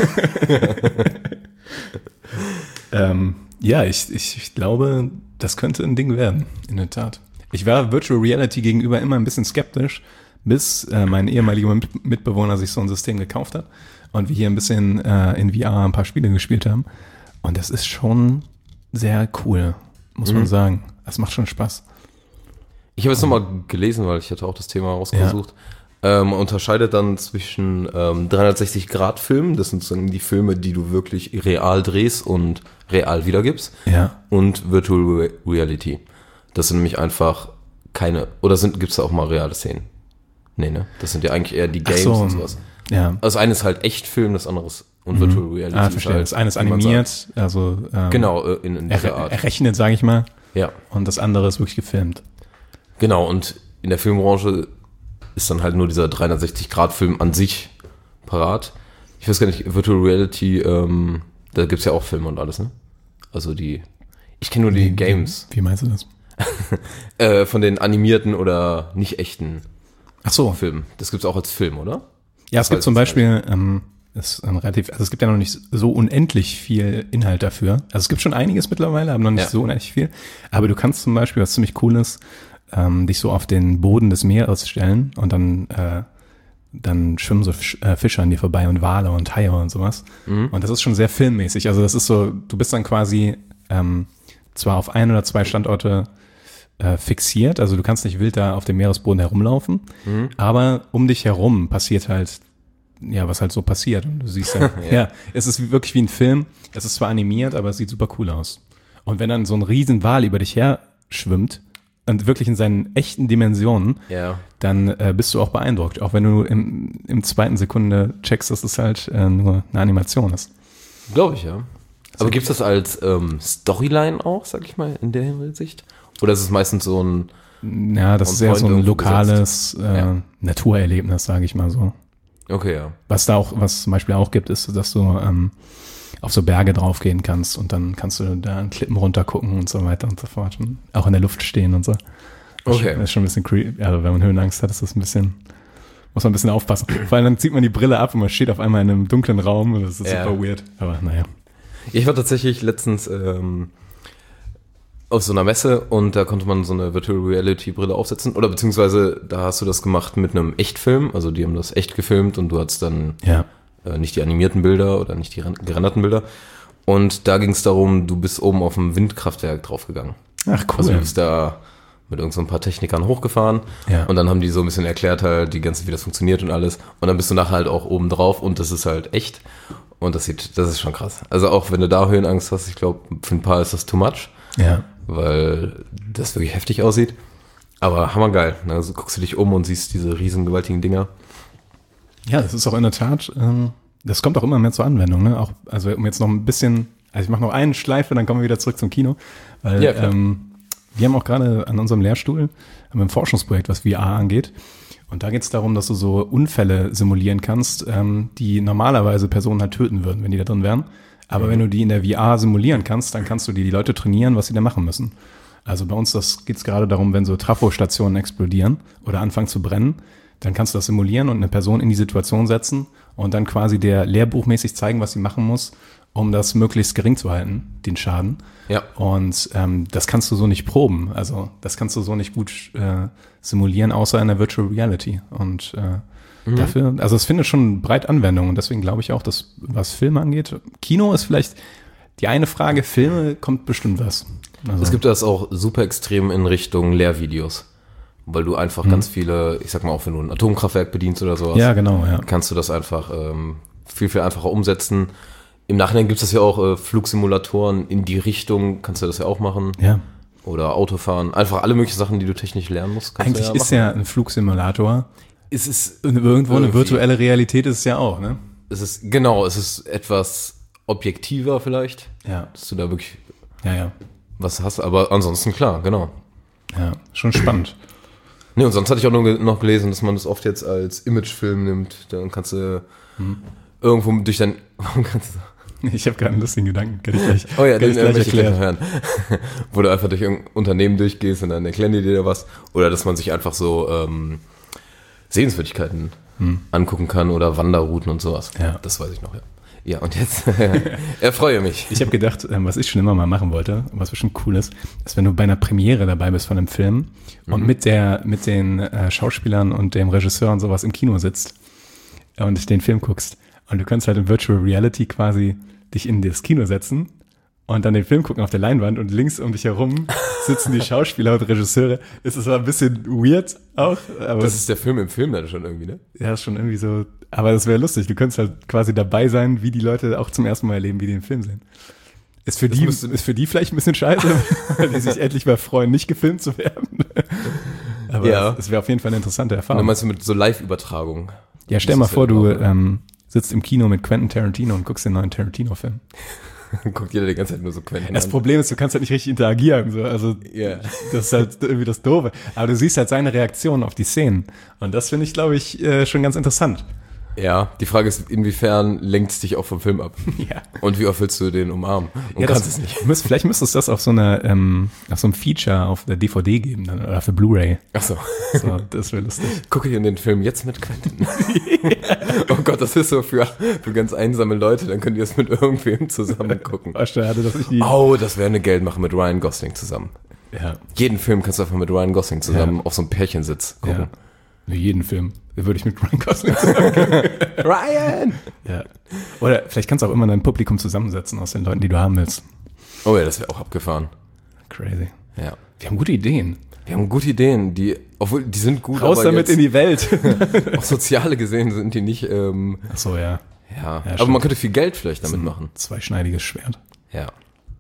ähm, ja, ich, ich, ich glaube, das könnte ein Ding werden, in der Tat. Ich war Virtual Reality gegenüber immer ein bisschen skeptisch, bis äh, mein ehemaliger Mit- Mitbewohner sich so ein System gekauft hat und wir hier ein bisschen äh, in V R ein paar Spiele gespielt haben. Und das ist schon sehr cool, muss man Mhm. sagen. Das macht schon Spaß. Ich habe es nochmal gelesen, weil ich hatte auch das Thema rausgesucht. Ähm, unterscheidet dann zwischen ähm, dreihundertsechzig Grad Filmen, das sind sozusagen die Filme, die du wirklich real drehst und real wiedergibst, Ja. und Virtual Re- Reality. Das sind nämlich einfach keine, oder sind gibt's da auch mal reale Szenen? Nee, ne? Das sind ja eigentlich eher die Ach Games so. und sowas. Ja. Also das eine ist halt echt Film, das andere ist und Virtual Reality. Ah, ist verstehe. halt, Das eine ist wie man animiert, sagt. also ähm, Genau, äh, in, in dieser er, Art. errechnet, sage ich mal. Ja, Und das andere ist wirklich gefilmt. genau. Und in der Filmbranche ist dann halt nur dieser dreihundertsechzig Grad Film an sich parat. Ich weiß gar nicht, Virtual Reality, ähm, da gibt's ja auch Filme und alles, ne? Also die, ich kenne nur die Games Wie, wie meinst du das? äh, von den animierten oder nicht echten Ach so. Filmen. Das gibt's auch als Film, oder? Ja, es Das gibt weiß zum ich Beispiel, ähm, ist ein relativ, also es gibt ja noch nicht so unendlich viel Inhalt dafür. Also es gibt schon einiges mittlerweile, aber noch nicht Ja. so unendlich viel. Aber du kannst zum Beispiel, was ziemlich cool ist, ähm, dich so auf den Boden des Meeres stellen und dann, äh, dann schwimmen so Fisch, äh, Fische an dir vorbei und Wale und Haie und sowas. Mhm. Und das ist schon sehr filmmäßig. Also das ist so, du bist dann quasi ähm, zwar auf ein oder zwei Standorte äh, fixiert, also du kannst nicht wild da auf dem Meeresboden herumlaufen, Mhm. aber um dich herum passiert halt, ja, was halt so passiert. Und du siehst ja, ja. ja, es ist wirklich wie ein Film. Es ist zwar animiert, aber es sieht super cool aus. Und wenn dann so ein riesen Wal über dich her schwimmt und wirklich in seinen echten Dimensionen, Ja. dann äh, bist du auch beeindruckt. Auch wenn du im, im zweiten Sekunde checkst, dass es halt äh, nur eine Animation ist. Glaube ich, ja. Aber gibt's das als ähm, Storyline auch, sag ich mal, in der Hinsicht? Oder ist es meistens so ein, Ja, das On ist eher point so ein irgendwo lokales äh, Ja. Naturerlebnis, sage ich mal so. okay, ja. Was da auch, was zum Beispiel auch gibt, ist, dass du ähm, auf so Berge draufgehen kannst und dann kannst du da an Klippen runter gucken und so weiter und so fort. Und auch in der Luft stehen und so. Okay. Das ist schon ein bisschen creepy. Also wenn man Höhenangst hat, ist das ein bisschen, muss man ein bisschen aufpassen. Vor allem dann zieht man die Brille ab und man steht auf einmal in einem dunklen Raum und das ist Ja. super weird. Aber naja. Ich war tatsächlich letztens ähm, auf so einer Messe und da konnte man so eine Virtual Reality Brille aufsetzen. Oder beziehungsweise da hast du das gemacht mit einem Echtfilm. Also die haben das echt gefilmt und du hattest dann Ja. äh, nicht die animierten Bilder oder nicht die ren- gerenderten Bilder. Und da ging es darum, du bist oben auf dem Windkraftwerk draufgegangen. Ach cool. Also du bist da mit irgend so ein paar Technikern hochgefahren Ja. und dann haben die so ein bisschen erklärt halt die ganze, wie das funktioniert und alles. Und dann bist du nachher halt auch oben drauf und das ist halt echt. Und das sieht, das ist schon krass. Also auch wenn du da Höhenangst hast, ich glaube, für ein paar ist das too much, ja. weil das wirklich heftig aussieht. Aber hammergeil. Also guckst du dich um und siehst diese riesen gewaltigen Dinger. Ja, das ist auch in der Tat ähm, Das kommt auch immer mehr zur Anwendung, ne? Auch, also um jetzt noch ein bisschen, also ich mache noch eine Schleife, dann kommen wir wieder zurück zum Kino. Weil, Ja, klar. ähm, wir haben auch gerade an unserem Lehrstuhl haben wir ein Forschungsprojekt, was V R angeht. Und da geht es darum, dass du so Unfälle simulieren kannst, ähm, die normalerweise Personen halt töten würden, wenn die da drin wären. Aber wenn du die in der V R simulieren kannst, dann kannst du die, die Leute trainieren, was sie da machen müssen. Also bei uns geht es gerade darum, wenn so Trafostationen explodieren oder anfangen zu brennen, dann kannst du das simulieren und eine Person in die Situation setzen und dann quasi der lehrbuchmäßig zeigen, was sie machen muss, um das möglichst gering zu halten, den Schaden. Ja. Und ähm, das kannst du so nicht proben. Also das kannst du so nicht gut äh, simulieren, außer in der Virtual Reality. Und äh, mhm. dafür, also es findet schon breit Anwendung. Und deswegen glaube ich auch, dass was Filme angeht, Kino ist vielleicht die eine Frage, Filme kommt bestimmt was. Also, Es gibt das auch super extrem in Richtung Lehrvideos. Weil du einfach Mhm. ganz viele, ich sag mal auch wenn du ein Atomkraftwerk bedienst oder sowas, ja, genau, ja. kannst du das einfach ähm, viel, viel einfacher umsetzen. Im Nachhinein gibt es das ja auch, äh, Flugsimulatoren in die Richtung, kannst du das ja auch machen. Ja. Oder Autofahren. Einfach alle möglichen Sachen, die du technisch lernen musst, kannst Eigentlich du ja ist machen. ja ein Flugsimulator. Es ist Und irgendwo eine Irgendwie. virtuelle Realität ist es ja auch, ne? Es ist, genau, es ist etwas objektiver vielleicht, Ja. dass du da wirklich Ja, ja. was hast, aber ansonsten klar, genau. Ja, schon spannend. Nee, und sonst hatte ich auch noch, ge- noch gelesen, dass man das oft jetzt als Imagefilm nimmt, dann kannst du Hm. irgendwo durch dein, warum kannst du, Ich habe gerade einen lustigen Gedanken, kann ich gleich, oh ja, kann den ich äh, gleich möchte ich gleich noch erklären. hören. Wo du einfach durch irgendein Unternehmen durchgehst und dann erklären die dir da was, oder dass man sich einfach so ähm, Sehenswürdigkeiten angucken kann oder Wanderrouten und sowas. Hm. Ja. Das weiß ich noch, ja. Ja, und jetzt erfreue mich. Ich habe gedacht, ähm, was ich schon immer mal machen wollte, und was bestimmt cool ist, ist, wenn du bei einer Premiere dabei bist von einem Film und mit der, mit den äh, Schauspielern und dem Regisseur und sowas im Kino sitzt und den Film guckst. Und du kannst halt in Virtual Reality quasi dich in das Kino setzen und dann den Film gucken auf der Leinwand und links um dich herum sitzen die Schauspieler und Regisseure. Es ist zwar ein bisschen weird auch, aber Das ist der Film im Film dann schon irgendwie, ne? ja, ist schon irgendwie so, aber das wäre lustig. Du könntest halt quasi dabei sein, wie die Leute auch zum ersten Mal erleben, wie die den Film sehen. Ist für, Das die, müsste- ist für die vielleicht ein bisschen scheiße, weil die sich endlich mal freuen, nicht gefilmt zu werden. Aber Ja. es, es wäre auf jeden Fall eine interessante Und dann Erfahrung. meinst du mit so Live-Übertragung? Ja, stell Das mal ist vor, ja du auch, ähm, sitzt im Kino mit Quentin Tarantino und guckst den neuen Tarantino-Film. Guckt jeder die ganze Zeit nur so Quentin Das an. Problem ist, du kannst halt nicht richtig interagieren. So. Also Ja. das ist halt irgendwie das Doofe. Aber du siehst halt seine Reaktion auf die Szenen. Und das finde ich, glaube ich, äh, schon ganz interessant. Ja, die Frage ist, inwiefern lenkt es dich auch vom Film ab? Ja. Und wie oft willst du den umarmen? Und Ja, kannst das, es nicht. Müsst, vielleicht müsstest du das auf so einer, ähm, auf so einem Feature auf der D V D geben dann, oder für Blu-ray. Achso. So, das wäre lustig. Gucke ich in den Film jetzt mit Quentin. Oh Gott, das ist so für, für ganz einsame Leute, dann könnt ihr das mit irgendwem zusammen gucken. Oh, schade, dass ich die. Oh, das wäre eine Geldmache mit Ryan Gosling zusammen. Ja, Jeden Film kannst du einfach mit Ryan Gosling zusammen Ja. auf so einem Pärchensitz gucken. ja. Für jeden Film würde ich mit Ryan Gosling zusammen. Ryan! Ja. Oder vielleicht kannst du auch immer dein Publikum zusammensetzen aus den Leuten, die du haben willst. Oh ja, das wäre auch abgefahren. Crazy. Ja. Wir haben gute Ideen. Wir haben gute Ideen, die, obwohl, die sind gut, Raus aber damit jetzt, in die Welt. auch soziale gesehen sind die nicht, ähm, Ach so, ja. ja. aber stimmt. man könnte viel Geld vielleicht damit machen. Zweischneidiges Schwert. Ja.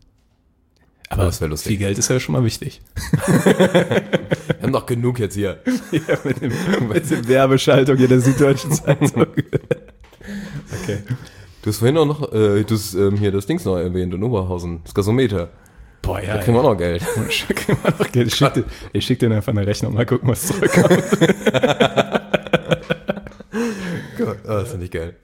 Aber das wär lustig. viel Geld ist ja schon mal wichtig. Wir haben doch genug jetzt hier. Ja, mit, dem, mit der Werbeschaltung in der Süddeutschen Zeitung. Okay. Du hast vorhin auch noch, äh, du hast ähm, hier das Dings noch erwähnt in Oberhausen, das Gasometer. Boah, ja. Da kriegen wir auch noch Geld. Schick mir noch Geld. Ich schick dir, ich schick dir einfach eine Rechnung, mal gucken, was zurückkommt. Gott, oh, das finde ich geil.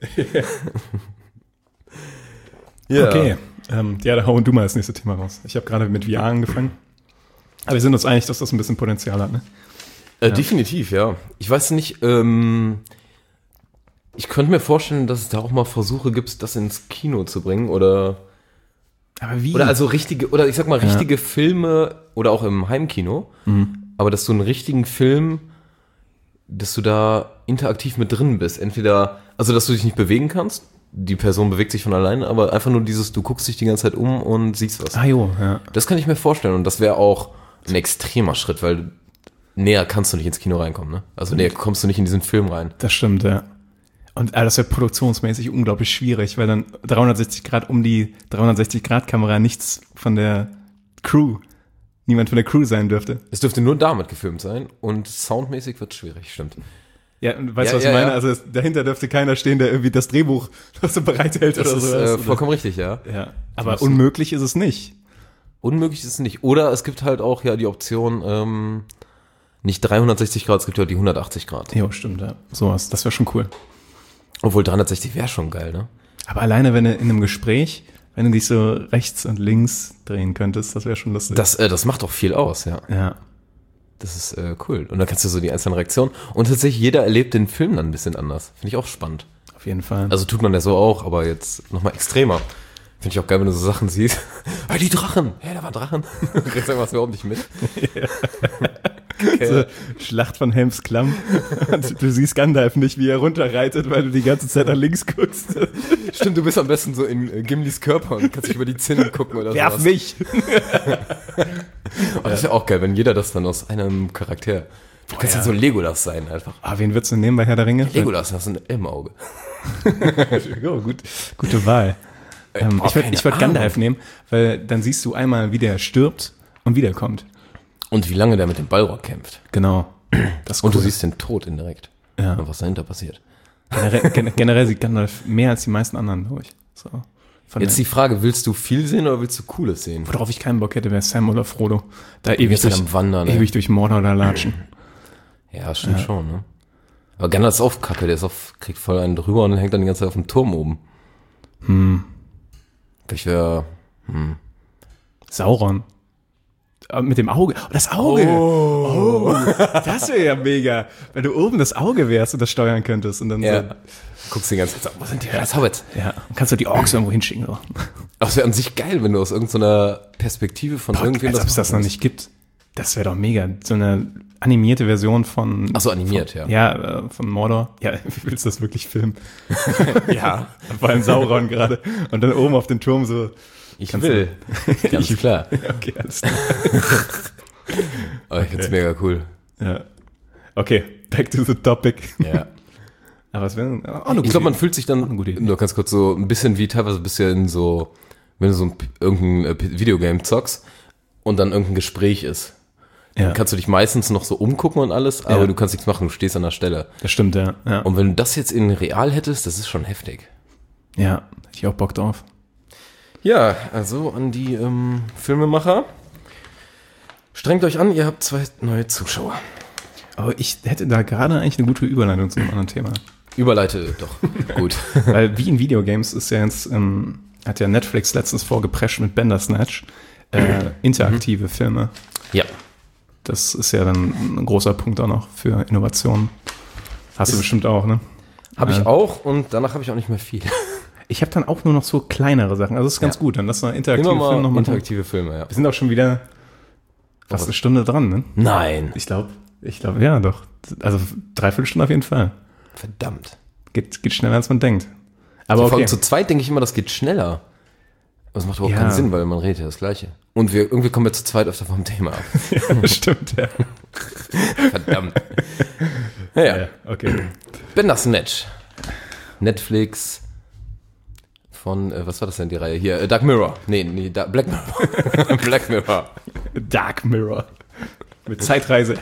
Ja. Okay, ähm, ja, da hauen du mal das nächste Thema raus. Ich habe gerade mit V R angefangen. Aber wir sind uns einig, dass das ein bisschen Potenzial hat, ne? Äh, Definitiv, ja. Ich weiß nicht, ähm, ich könnte mir vorstellen, dass es da auch mal Versuche gibt, das ins Kino zu bringen oder, Aber wie? oder also richtige, oder ich sag mal richtige Filme oder auch im Heimkino, aber dass du einen richtigen Film, dass du da interaktiv mit drin bist. Entweder, also dass du dich nicht bewegen kannst, die Person bewegt sich von alleine, aber einfach nur dieses, du guckst dich die ganze Zeit um und siehst was. Ah jo, ja. Das kann ich mir vorstellen und das wäre auch ein extremer Schritt, weil näher kannst du nicht ins Kino reinkommen, ne? Also näher kommst du nicht in diesen Film rein. Das stimmt, ja. Und ah, das wäre produktionsmäßig unglaublich schwierig, weil dann dreihundertsechzig Grad um die dreihundertsechzig Grad Kamera nichts von der Crew, niemand von der Crew sein dürfte. Es dürfte nur damit gefilmt sein und soundmäßig wird es schwierig, stimmt. Ja, und weißt Ja, du, was ja, ich meine? ja. Also es, dahinter dürfte keiner stehen, der irgendwie das Drehbuch noch so bereithält Das oder ist sowas. äh, vollkommen richtig, ja. Ja, aber unmöglich ist es nicht. Unmöglich ist es nicht. Oder es gibt halt auch ja die Option, ähm, nicht dreihundertsechzig Grad, es gibt ja die hundertachtzig Grad. Jo, stimmt, ja. Sowas, das wäre schon cool. Obwohl dreihundertsechzig wäre schon geil, ne? Aber alleine, wenn du in einem Gespräch, wenn du dich so rechts und links drehen könntest, das wäre schon lustig. Das, äh, das macht doch viel aus, ja. ja. Das ist äh, cool. Und dann kannst du so die einzelnen Reaktionen. Und tatsächlich, jeder erlebt den Film dann ein bisschen anders. Finde ich auch spannend. Auf jeden Fall. Also tut man ja so auch, aber jetzt nochmal extremer. Finde ich auch geil, wenn du so Sachen siehst. Hey, die Drachen! Hey, da waren Drachen! Du kriegst irgendwas überhaupt nicht mit. Okay. So, Schlacht von Helms Klamm. Und du siehst Gandalf nicht, wie er runterreitet, weil du die ganze Zeit nach links guckst. Stimmt, du bist am besten so in äh, Gimlis Körper und kannst dich über die Zinnen gucken oder Werf sowas. mich! Aber das ist ja auch geil, wenn jeder das dann aus einem Charakter. Du kannst ja so Legolas sein einfach. Ah, wen würdest du nehmen bei Herr der Ringe? Legolas, hast du ein L im Auge. Oh, gut, gute Wahl. Ähm, boah, ich würde keine ich würd Ahnung. Gandalf nehmen, weil dann siehst du einmal, wie der stirbt und wiederkommt. Und wie lange der mit dem Balrog kämpft. Genau. Das ist Und du cool. siehst den Tod indirekt. Ja. Und was dahinter passiert. Generell, gen- generell sieht Gandalf mehr als die meisten anderen durch. So. Von Jetzt der, die Frage, willst du viel sehen oder willst du Cooles sehen? worauf ich keinen Bock hätte, wäre Sam oder Frodo. Da ewig Jetzt halt durch, am Wandern, ey. ewig durch Mordor da latschen. Ja, stimmt schon, ne? Aber Gandalf ist auch kacke, der ist auf, kriegt voll einen drüber und hängt dann die ganze Zeit auf dem Turm oben. Hm. Ich wäre, Sauron. Aber mit dem Auge. Oh, das Auge. Oh. Das wäre ja mega. Wenn du oben das Auge wärst und das steuern könntest. Und dann ja, so, guckst die ganze Zeit so, wo sind die scheiß Hobbits? ja, dann kannst du die Orks irgendwo hinschicken. So. Aber es wäre an sich geil, wenn du aus irgendeiner Perspektive von irgendwem Als ob es das noch machen nicht gibt. Das wäre doch mega. So eine animierte Version von... Ach so, animiert, von, ja. Ja, äh, von Mordor. Ja, wie willst du das wirklich filmen? kannst. Ja, Vor allem Sauron gerade. Und dann oben auf dem Turm so... ich Kannst will. Ganz Ich- klar. Okay, alles klar. Aber ich find's mega cool. Ja. Okay, back to the topic. Ja. Aber es wäre auch eine Ich glaube, man fühlt sich dann, eine gute Idee. nur ganz kurz so ein bisschen wie teilweise ein bisschen so, wenn du so ein, irgendein äh, Videogame zockst und dann irgendein Gespräch ist. Ja, Dann kannst du dich meistens noch so umgucken und alles, aber Ja. du kannst nichts machen, du stehst an der Stelle. das stimmt, ja. Ja, Und wenn du das jetzt in real hättest, das ist schon heftig. ja hätte ich auch Bock drauf. Ja, also an die ähm, Filmemacher. Strengt euch an, ihr habt zwei neue Zuschauer. Aber ich hätte da gerade eigentlich eine gute Überleitung zu einem anderen Thema. Überleite doch. Gut. Weil wie in Videogames ist ja jetzt, ähm, hat ja Netflix letztens vorgeprescht mit Bandersnatch, äh, interaktive Filme. Ja. Das ist ja dann ein großer Punkt auch noch für Innovationen. Hast du bestimmt auch, ne? Habe ich Äh, auch und danach habe ich auch nicht mehr viel. Ich habe dann auch nur noch so kleinere Sachen. Also das ist ganz Ja. gut. Dann lass mal interaktive Immer mal Filme nochmal. interaktive Filme, ja. Wir sind auch schon wieder fast eine Stunde dran, ne? Nein. Ich glaube, ich glaube, ja, doch. Also dreiviertel Stunde auf jeden Fall. Verdammt. Geht, geht schneller, als man denkt. Aber Vor allem okay. zu zweit denke ich immer, das geht schneller. Aber das macht überhaupt Ja. keinen Sinn, weil man redet ja das Gleiche. Und wir irgendwie kommen wir zu zweit öfter vom Thema ab. Stimmt, ja. Verdammt. Naja, ja. Okay. Bandersnatch. Netflix von, äh, was war das denn die Reihe? Hier, äh, Dark Mirror. Nee, nee, da, Black Mirror. Black Mirror. Dark Mirror. Mit Zeitreise.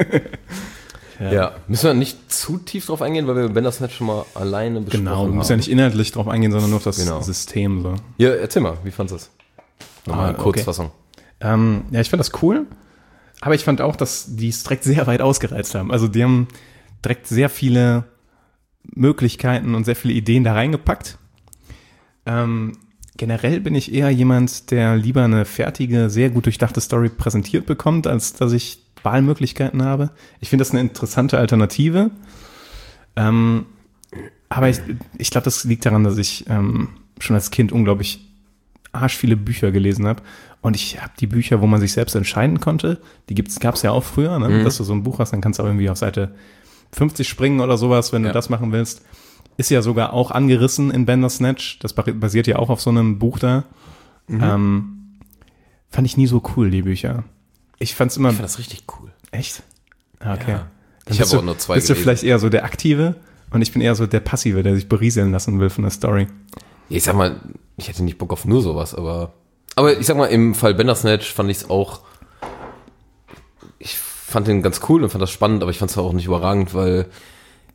Ja. Müssen wir nicht zu tief drauf eingehen, weil wir Bandersnatch schon mal alleine besprochen Genau, du haben. musst ja nicht inhaltlich drauf eingehen, sondern nur auf das Genau. System. So. Ja, erzähl mal, wie fandest du es? Nochmal Ah, eine okay. Kurzfassung. Ähm, ja, ich fand das cool, aber ich fand auch, dass die es direkt sehr weit ausgereizt haben. Also die haben direkt sehr viele Möglichkeiten und sehr viele Ideen da reingepackt. Ähm, generell bin ich eher jemand, der lieber eine fertige, sehr gut durchdachte Story präsentiert bekommt, als dass ich Wahlmöglichkeiten habe. Ich finde das eine interessante Alternative. Ähm, aber ich, ich glaube, das liegt daran, dass ich ähm, schon als Kind unglaublich arsch viele Bücher gelesen habe. Und ich habe die Bücher, wo man sich selbst entscheiden konnte, die gab es ja auch früher, ne? Dass du so ein Buch hast, dann kannst du auch irgendwie auf Seite fünfzig springen oder sowas, wenn Ja. du das machen willst. Ist ja sogar auch angerissen in Bandersnatch. Das basiert ja auch auf so einem Buch da. Ähm, fand ich nie so cool, die Bücher. Ich fand's immer... Ich fand das richtig cool. Echt? Ah, okay. Ja. Dann Ich bist habe auch du- nur zwei Bist du gelesen. vielleicht eher so der Aktive und ich bin eher so der Passive, der sich berieseln lassen will von der Story. Ich sag mal, ich hätte nicht Bock auf nur sowas, aber aber ich sag mal, im Fall Bandersnatch fand ich es auch, ich fand den ganz cool und fand das spannend, aber ich fand es auch nicht überragend, weil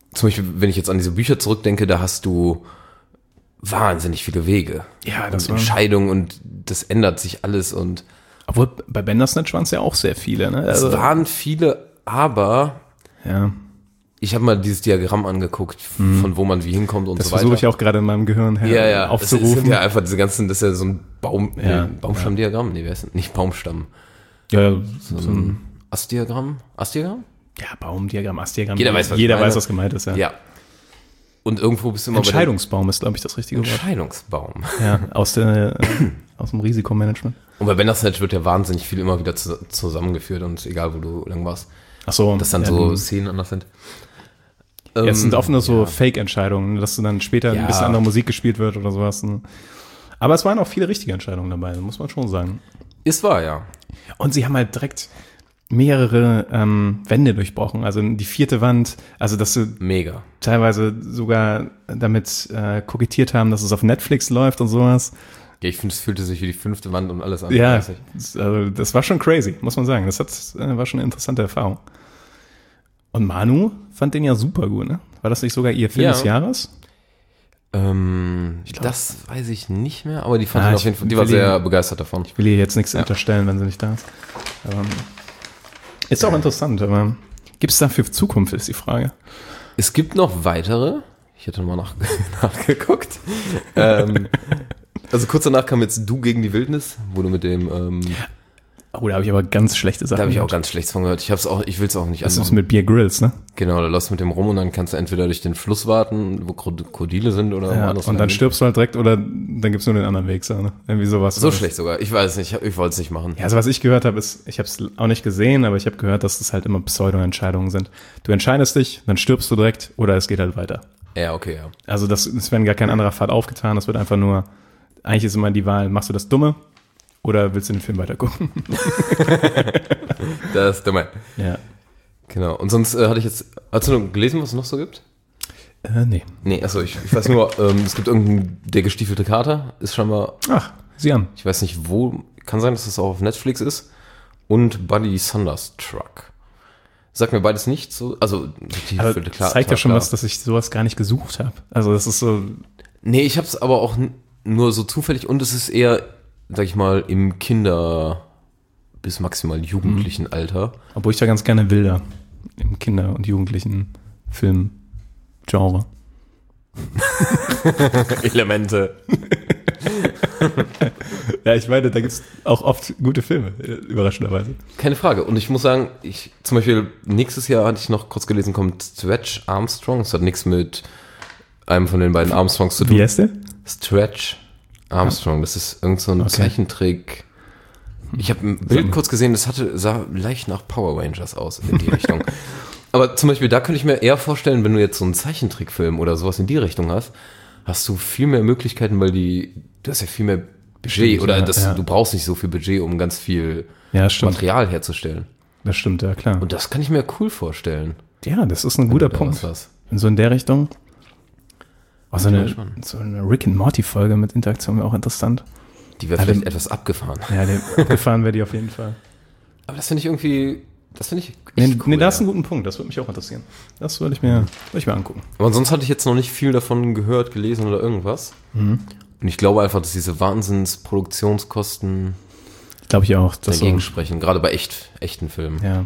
zum Beispiel, wenn ich jetzt an diese Bücher zurückdenke, da hast du wahnsinnig viele Wege. Ja, das und war- Entscheidungen und das ändert sich alles und Obwohl, bei Bandersnatch waren es ja auch sehr viele, ne? es waren viele, aber ja, ich habe mal dieses Diagramm angeguckt, von wo man wie hinkommt und das so weiter. versuche ich auch gerade in meinem Gehirn her ja, ja, es aufzurufen. sind ja einfach diese ganzen, das ist ja so ein Baum, Ja, nee, Baumstammdiagramm, nee, wer ist denn? Nicht Baumstamm. ja, so, so ein Astdiagramm? Astdiagramm? ja, Baumdiagramm, Astdiagramm. Jeder weiß, was ich Jeder meine. weiß, was gemeint ist, ja. Ja. Und irgendwo bist du immer Entscheidungsbaum ist, glaube ich, das richtige bei dem Wort. Entscheidungsbaum. Ja, aus, der, äh, aus dem Risikomanagement. Und bei Bandersnatch wird ja wahnsinnig viel immer wieder zu, zusammengeführt und egal, wo du lang warst, Ach so. dass dann ja, so die- Szenen anders sind. Ja, es sind Ähm, oft nur so ja. Fake-Entscheidungen, dass du dann später Ja. ein bisschen andere Musik gespielt wird oder sowas. Aber es waren auch viele richtige Entscheidungen dabei, muss man schon sagen. Ist wahr, ja. Und sie haben halt direkt mehrere ähm, Wände durchbrochen. Also die vierte Wand, also dass sie Mega. teilweise sogar damit äh, kokettiert haben, dass es auf Netflix läuft und sowas. Ja, ich finde, es fühlte sich wie die fünfte Wand und alles an. Ja, Weiß ich. das, also das war schon crazy, muss man sagen. Das hat, äh, war schon eine interessante Erfahrung. Und Manu fand den ja super gut, ne? War das nicht sogar ihr Film Ja. des Jahres? Ähm, glaub- das weiß ich nicht mehr, aber die fand Ah, ich ich auf jeden Fall, die war will sehr ihn- begeistert davon. Ich will ihr jetzt nichts Ja. unterstellen, wenn sie nicht da ist. Aber ist auch interessant, aber gibt es dafür Zukunft, ist die Frage. Es gibt noch weitere. Ich hätte mal nach, nachgeguckt. ähm, also kurz danach kam jetzt Du gegen die Wildnis, wo du mit dem, ähm, Oh, da habe ich aber ganz schlechte Sachen da habe ich auch gehört. ganz schlecht von gehört. Ich hab's auch, ich will es auch nicht Das ist anmachen. mit Beer Grylls, ne? Genau, da läufst du mit dem rum und dann kannst du entweder durch den Fluss warten, wo Krokodile sind oder Ja, woanders und dann hin. stirbst du halt direkt oder dann gibt's nur den anderen Weg, so, ne? Irgendwie sowas. So schlecht sogar. Ich weiß nicht, ich, ich wollte es nicht machen. Ja, also was ich gehört habe, ist, ich habe es auch nicht gesehen, aber ich habe gehört, dass das halt immer Pseudo-Entscheidungen sind. Du entscheidest dich, dann stirbst du direkt oder es geht halt weiter. Ja, okay, ja. Also das, es werden gar kein anderer Pfad aufgetan, das wird einfach nur, eigentlich ist immer die Wahl, machst du das Dumme oder willst du den Film weitergucken? Das ist dumm. Ja. Genau. Und sonst äh, hatte ich jetzt, hast du noch gelesen, was es noch so gibt? Äh, nee. Nee, achso, ich, ich weiß nur, ähm, es gibt irgendeinen, der gestiefelte Kater, ist schon mal, Ach, sieh an. ich weiß nicht wo, kann sein, dass das auch auf Netflix ist. Und Buddy Thunderstruck. Sagt mir beides nicht so, also die Aber gestiefelte das Kater, zeigt ja schon klar. was, dass ich sowas gar nicht gesucht habe. Also das ist so, Nee, ich hab's aber auch n- nur so zufällig und es ist eher, sag ich mal, im Kinder- bis maximal jugendlichen Mhm. Alter. obwohl ich da ganz gerne Bilder im Kinder- und Jugendlichen Film-Genre. Elemente. Ja, ich meine, da gibt's auch oft gute Filme, äh, überraschenderweise. Keine Frage. Und ich muss sagen, ich zum Beispiel nächstes Jahr hatte ich noch kurz gelesen, kommt Stretch Armstrong. Das hat nichts mit einem von den beiden Armstrongs zu tun. Wie heißt der? Stretch Armstrong. Das ist irgend so ein Okay. Zeichentrick. Ich habe ein Bild kurz gesehen, das hatte, sah leicht nach Power Rangers aus in die Richtung. Aber zum Beispiel, da könnte ich mir eher vorstellen, wenn du jetzt so einen Zeichentrickfilm oder sowas in die Richtung hast, hast du viel mehr Möglichkeiten, weil die, du hast ja viel mehr Budget Stimmt, oder ja, das, ja. du brauchst nicht so viel Budget, um ganz viel Ja, stimmt. Material herzustellen. Das stimmt, ja klar. Und das kann ich mir cool vorstellen. Ja, das ist ein guter Da Punkt. ist was. In so in der Richtung. Oh, so, Ja, eine, schon. so eine Rick and Morty Folge mit Interaktion wäre auch interessant. Die wäre Ja, vielleicht dem- etwas abgefahren. Ja, den abgefahren wäre die auf jeden Fall. Aber das finde ich irgendwie, das finde ich echt Nee, cool. nee, da hast du ja. einen guten Punkt, das würde mich auch interessieren. Das würde ich mir, würde ich mir angucken. Aber sonst hatte ich jetzt noch nicht viel davon gehört, gelesen oder irgendwas. Mhm. Und ich glaube einfach, dass diese Wahnsinnsproduktionskosten Glaube ich auch. Das dagegen so, sprechen, gerade bei echt, echten Filmen. ja.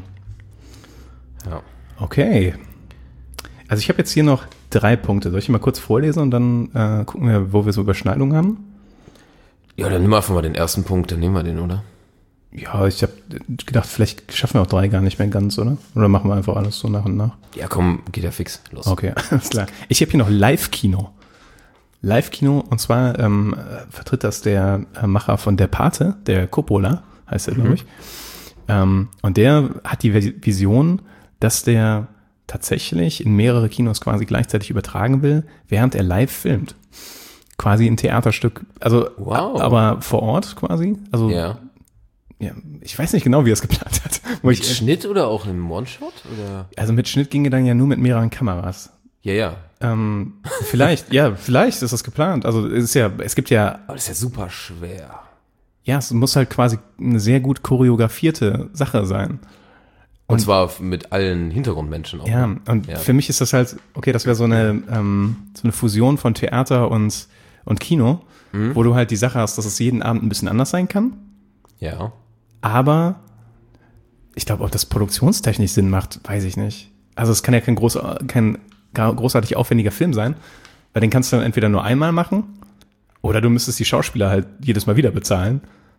Ja. Okay. Also ich habe jetzt hier noch drei Punkte. Soll ich die mal kurz vorlesen und dann äh, gucken wir, wo wir so Überschneidungen haben? Ja, dann nimm einfach mal den ersten Punkt, dann nehmen wir den, oder? Ja, ich habe gedacht, vielleicht schaffen wir auch drei gar nicht mehr ganz, oder? Oder machen wir einfach alles so nach und nach? Ja, komm, geht ja fix. Los. Okay, alles klar. Ich habe hier noch Live-Kino. Live-Kino, und zwar ähm, äh, vertritt das der äh, Macher von Der Pate, der Coppola, heißt er, glaube ich. Ähm, und der hat die Vis- Vision, dass der tatsächlich in mehrere Kinos quasi gleichzeitig übertragen will, während er live filmt. Quasi ein Theaterstück, also Wow. aber vor Ort quasi. Also Ja. ja, ich weiß nicht genau, wie er es geplant hat. Wo Mit ich, Schnitt oder auch im One-Shot? Oder? also mit Schnitt ginge dann ja nur mit mehreren Kameras. Ja, ja. Ähm, vielleicht, ja, vielleicht ist das geplant. Also es ist ja, es gibt ja, Aber das ist ja super schwer. ja, es muss halt quasi eine sehr gut choreografierte Sache sein. Und, und zwar mit allen Hintergrundmenschen auch. Ja, ne? und ja. für mich ist das halt, okay, das wäre so eine ähm, so eine Fusion von Theater und, und Kino, mhm. wo du halt die Sache hast, dass es jeden Abend ein bisschen anders sein kann. Ja. Aber ich glaube, ob das produktionstechnisch Sinn macht, weiß ich nicht. Also es kann ja kein, groß, kein großartig aufwendiger Film sein, weil den kannst du dann entweder nur einmal machen oder du müsstest die Schauspieler halt jedes Mal wieder bezahlen.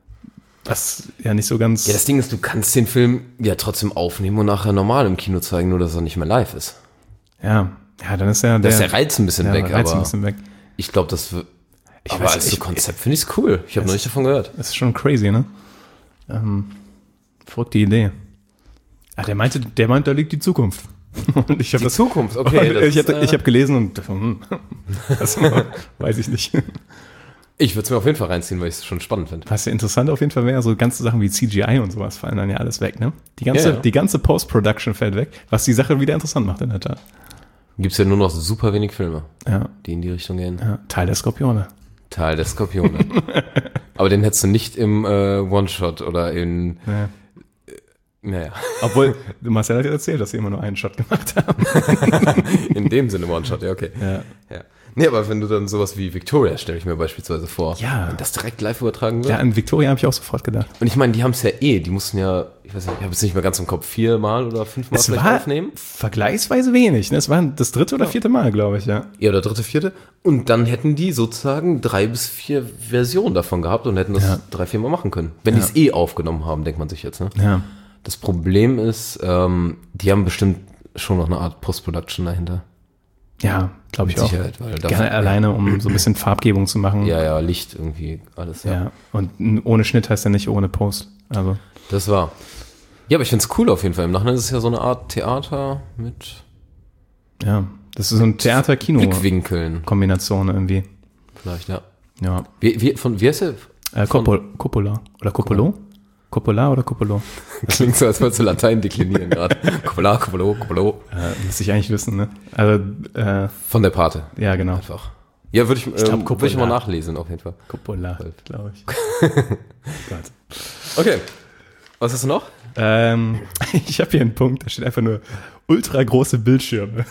Was ja nicht so ganz... Ja, das Ding ist, du kannst den Film ja trotzdem aufnehmen und nachher normal im Kino zeigen, nur dass er nicht mehr live ist. Ja, ja, dann ist ja der... Das ist der Reiz ein bisschen ja, weg, Reiz aber ein bisschen weg. ich glaube, das wird... Ich aber weiß, als so ich- Konzept finde ich es cool. Ich habe noch nicht davon gehört. Das ist schon crazy, ne? Ähm, verrückte Idee. Ach, der meinte, der meint, da liegt die Zukunft. Und ich habe Die das Zukunft, okay, Und das ich ist, habe äh, ich hab gelesen und dachte, hm, das weiß ich nicht. Ich würde es mir auf jeden Fall reinziehen, weil ich es schon spannend finde. Was ja interessant auf jeden Fall wäre, so ganze Sachen wie C G I und sowas fallen dann ja alles weg, ne? Die ganze, Ja, ja. die ganze Post-Production fällt weg, was die Sache wieder interessant macht in der Tat. Gibt es ja nur noch super wenig Filme, Ja, die in die Richtung gehen. ja. Teil der Skorpione. Teil der Skorpione. Aber den hättest du nicht im äh, One-Shot oder in... Ja. Naja, Obwohl, Marcel hat ja erzählt, dass sie immer nur einen Shot gemacht haben. in dem Sinne One-Shot, ja, okay. Ja. Ja. Nee, aber wenn du dann sowas wie Victoria, stelle ich mir beispielsweise vor, Ja. wenn das direkt live übertragen wird. Ja, an Victoria habe ich auch sofort gedacht. Und ich meine, die haben es ja eh, die mussten ja, ich weiß nicht, ich habe es nicht mehr ganz im Kopf, viermal oder fünfmal Es vielleicht war aufnehmen. vergleichsweise wenig, ne? Es war das dritte oder vierte Mal, glaube ich, ja. Ja, oder dritte, vierte. Und dann hätten die sozusagen drei bis vier Versionen davon gehabt und hätten das Ja. drei, vier Mal machen können. Wenn die es eh aufgenommen haben, denkt man sich jetzt, ne? Ja. Das Problem ist, ähm, die haben bestimmt schon noch eine Art Post-Production dahinter. Ja, glaube ich Mit auch. Sicherheit, weil dafür- Gerne alleine, um so ein bisschen Farbgebung zu machen. Ja, ja, Licht irgendwie, alles, ja. Ja. Und n- ohne Schnitt heißt ja nicht ohne Post. Also, Das war. Ja, aber ich find's cool auf jeden Fall. Im Nachhinein ist es ja so eine Art Theater mit ja. Das ist so ein Theater-Kino-Kombination Blickwinkeln. irgendwie. Vielleicht, ja. Ja. Wie, wie, von, wie heißt der? Äh, Coppol- Coppola. Oder Coppolo? Coppola oder Coppolo? Klingt so, als würdest du Latein deklinieren gerade. Coppola, Coppolo, Coppolo. Äh, müsste ich eigentlich wissen, ne? Also, äh, Von der Pate. ja, genau. Einfach. Ja, würde ich, glaub, ähm, würde ich mal Coppola. nachlesen, auf jeden Fall. Coppola, glaube ich. Gott. Okay. Was hast du noch? Ähm, ich habe hier einen Punkt, da steht einfach nur ultra große Bildschirme.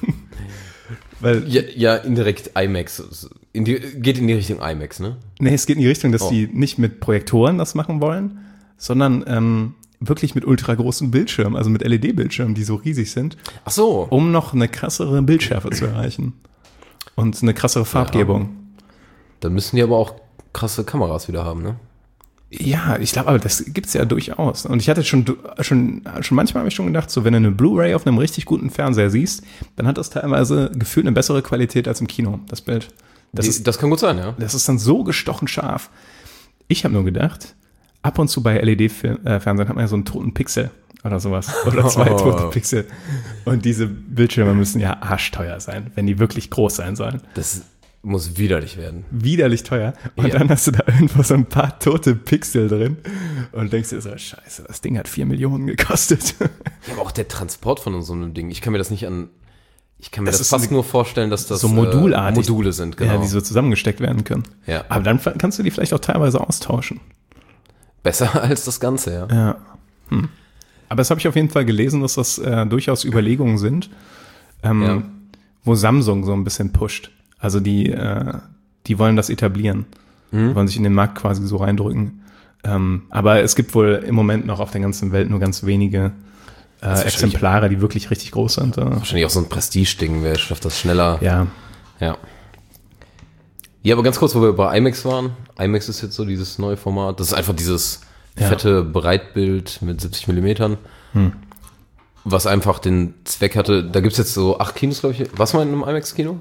Weil, Ja, ja, indirekt IMAX. In die, geht in die Richtung IMAX, ne? nee, es geht in die Richtung, dass Oh. die nicht mit Projektoren das machen wollen, sondern ähm, wirklich mit ultra großen Bildschirmen, also mit L E D-Bildschirmen, die so riesig sind, Ach so. um noch eine krassere Bildschärfe zu erreichen. Und eine krassere Farbgebung. Dann müssen die aber auch krasse Kameras wieder haben, ne? Ja, ich glaube, aber das gibt's ja durchaus. Und ich hatte schon, schon, schon manchmal habe ich schon gedacht, so wenn du eine Blu-ray auf einem richtig guten Fernseher siehst, dann hat das teilweise gefühlt eine bessere Qualität als im Kino, das Bild. Das Die, ist, das kann gut sein, ja. das ist dann so gestochen scharf. Ich habe nur gedacht, ab und zu bei L E D-Fernsehen hat man ja so einen toten Pixel oder sowas. Oder zwei Oh. tote Pixel. Und diese Bildschirme müssen ja arschteuer sein, wenn die wirklich groß sein sollen. Das muss widerlich werden. Widerlich teuer. Und Ja. dann hast du da irgendwo so ein paar tote Pixel drin und denkst dir so, scheiße, das Ding hat vier Millionen gekostet. Ja, aber auch der Transport von so einem Ding. Ich kann mir das nicht an. Ich kann mir Das das, ist fast so- nur vorstellen, dass das so modulartig. äh, Module sind, genau. Ja, die so zusammengesteckt werden können. Ja. Aber dann kannst du die vielleicht auch teilweise austauschen. Besser als das Ganze, ja. Ja. Hm. Aber das habe ich auf jeden Fall gelesen, dass das äh, durchaus Überlegungen sind, ähm, Ja. wo Samsung so ein bisschen pusht. Also die, äh, die wollen das etablieren. Mhm. Die wollen sich in den Markt quasi so reindrücken. Ähm, aber es gibt wohl im Moment noch auf der ganzen Welt nur ganz wenige äh, wahrscheinlich- Exemplare, die wirklich richtig groß sind. Äh, Wahrscheinlich auch so ein Prestige-Ding, wer schafft das schneller. ja. Ja. Ja, aber ganz kurz, wo wir bei IMAX waren. IMAX ist jetzt so dieses neue Format. Das ist einfach dieses Ja. fette Breitbild mit siebzig Millimetern. Hm. Was einfach den Zweck hatte, da gibt's jetzt so acht Kinos, glaube ich. Was war in einem IMAX-Kino?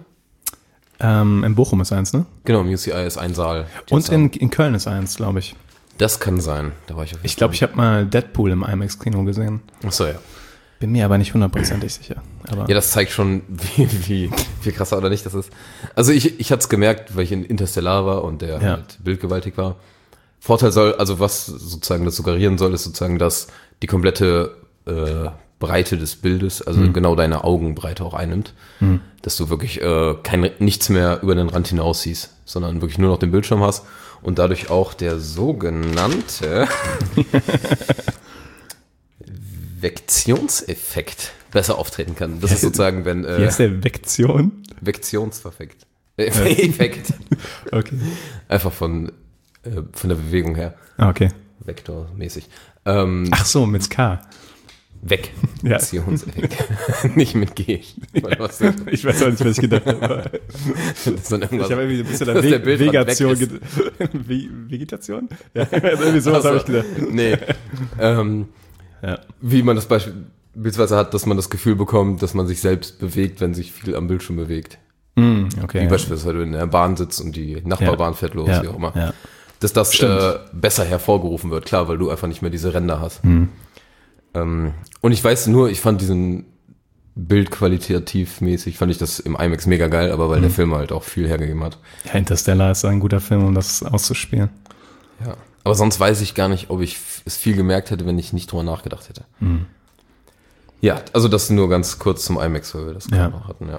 Ähm, in Bochum ist eins, ne? Genau, im U C I ist ein Saal. die Und das haben. in, in Köln ist eins, glaube ich. Das kann sein. Da war ich auf jeden Ich glaube, ich habe mal Deadpool im IMAX-Kino gesehen. Achso, ja. Bin mir aber nicht hundertprozentig sicher. Aber Ja, das zeigt schon, wie, wie, wie krasser oder nicht das ist. Also ich, ich hatte es gemerkt, weil ich in Interstellar war und der Ja. halt bildgewaltig war. Vorteil soll, also was sozusagen das suggerieren soll, ist sozusagen, dass die komplette äh, Breite des Bildes, also Mhm. genau deine Augenbreite auch einnimmt, dass du wirklich äh, kein, nichts mehr über den Rand hinaus siehst, sondern wirklich nur noch den Bildschirm hast und dadurch auch der sogenannte Vektionseffekt besser auftreten kann. Das ist sozusagen, wenn... Äh, Wie heißt der? Vektion? Vektionseffekt. Äh, Effekt. Okay. Einfach von, äh, von der Bewegung her. Ah, okay. Vektormäßig. Ähm, Ach so, mit K. Weg. Ja. Vektionseffekt. Nicht mit G. Was denn? Ich weiß auch nicht, was ich gedacht habe. Das ist dann irgendwas, Ich habe irgendwie ein bisschen dass an der Ve Bildrand Vegation weg ist. gedacht. Ve Vegetation? Ja, also irgendwie sowas Ach so. habe ich gedacht. Nee. ähm, Ja. wie man das beispielsweise hat, dass man das Gefühl bekommt, dass man sich selbst bewegt, wenn sich viel am Bildschirm bewegt. Mm, okay. Wie ja. beispielsweise, wenn du in der Bahn sitzt und die Nachbarbahn Ja. fährt los, Ja. wie auch immer. Ja. Dass das Stimmt. äh, besser hervorgerufen wird, klar, weil du einfach nicht mehr diese Ränder hast. Mhm. Ähm, und ich weiß nur, ich fand diesen Bild qualitativ mäßig, fand ich das im IMAX mega geil, aber weil Mhm. der Film halt auch viel hergegeben hat. Ja, Interstellar ist ein guter Film, um das auszuspielen. Ja. Aber sonst weiß ich gar nicht, ob ich f- es viel gemerkt hätte, wenn ich nicht drüber nachgedacht hätte. Mhm. Ja, also das nur ganz kurz zum IMAX, weil wir das Ja. gerade noch hatten, ja.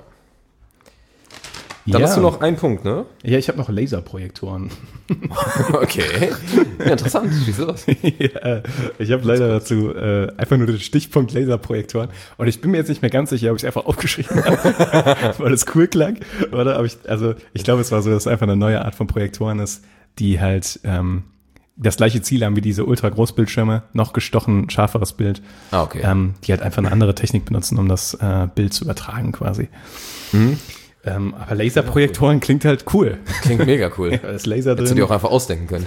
Dann ja. hast du noch einen Punkt, ne? Ja, ich habe noch Laserprojektoren. Okay. Ja, interessant. Wieso das? Ja, ich habe leider dazu äh, einfach nur den Stichpunkt Laserprojektoren. Und ich bin mir jetzt nicht mehr ganz sicher, ob ich es einfach aufgeschrieben habe, weil es cool klang. Oder ob ich, also ich glaube, es war so, dass es einfach eine neue Art von Projektoren ist, die halt ähm, das gleiche Ziel haben wie diese Ultra-Großbildschirme, noch gestochen, schärferes Bild. Ah, okay. Ähm, die halt einfach eine andere Technik benutzen, um das äh, Bild zu übertragen quasi. Mhm. Ähm, aber Laserprojektoren klingt halt cool. Klingt mega cool. Da ist Laser Hättest du drin. dir auch einfach ausdenken können.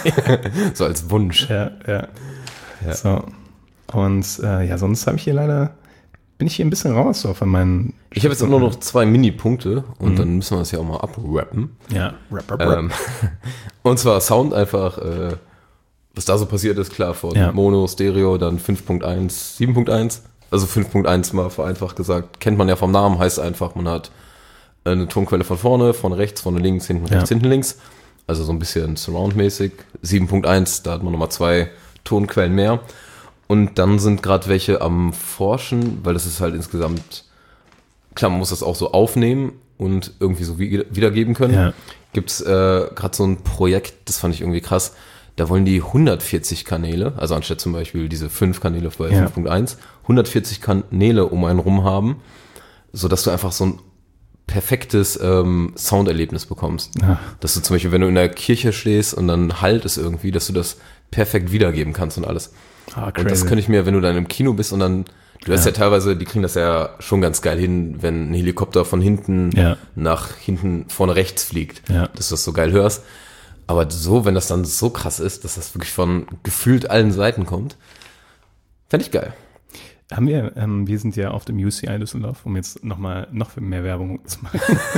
So als Wunsch. Ja, ja. Ja. So. Und äh, ja, sonst habe ich hier leider, bin ich hier ein bisschen raus so von meinen. Ich habe jetzt nur noch zwei Mini-Punkte und Mhm. dann müssen wir das ja auch mal abrappen. Ja, rap, rap, rap. Ähm, und zwar Sound einfach, äh, was da so passiert ist, klar, von Ja. Mono, Stereo, dann fünf Punkt eins, sieben Punkt eins. Also fünf Punkt eins mal vereinfacht gesagt, kennt man ja vom Namen, heißt einfach, man hat eine Tonquelle von vorne, von rechts, von links, hinten rechts, Ja. hinten links. Also so ein bisschen Surround-mäßig. sieben Punkt eins, da hat man nochmal zwei Tonquellen mehr. Und dann sind gerade welche am Forschen, weil das ist halt insgesamt, klar, man muss das auch so aufnehmen und irgendwie so wie- wiedergeben können. Ja. Gibt's äh, gerade so ein Projekt, das fand ich irgendwie krass, da wollen die hundertvierzig Kanäle, also anstatt zum Beispiel diese fünf Kanäle bei Ja. fünf Punkt eins, hundertvierzig Kanäle um einen rum haben, sodass du einfach so ein perfektes ähm, Sounderlebnis bekommst. Ach. Dass du zum Beispiel, wenn du in der Kirche stehst und dann halt es irgendwie, dass du das perfekt wiedergeben kannst und alles. Ah, Und das crazy. könnte ich mir, wenn du dann im Kino bist und dann, du hast Ja. ja teilweise, die kriegen das ja schon ganz geil hin, wenn ein Helikopter von hinten Ja. nach hinten vorne rechts fliegt, Ja. dass du das so geil hörst. Aber so, wenn das dann so krass ist, dass das wirklich von gefühlt allen Seiten kommt, fände ich geil. Haben wir, ähm, wir sind ja auf dem U C I Düsseldorf, um jetzt nochmal noch mehr Werbung zu machen.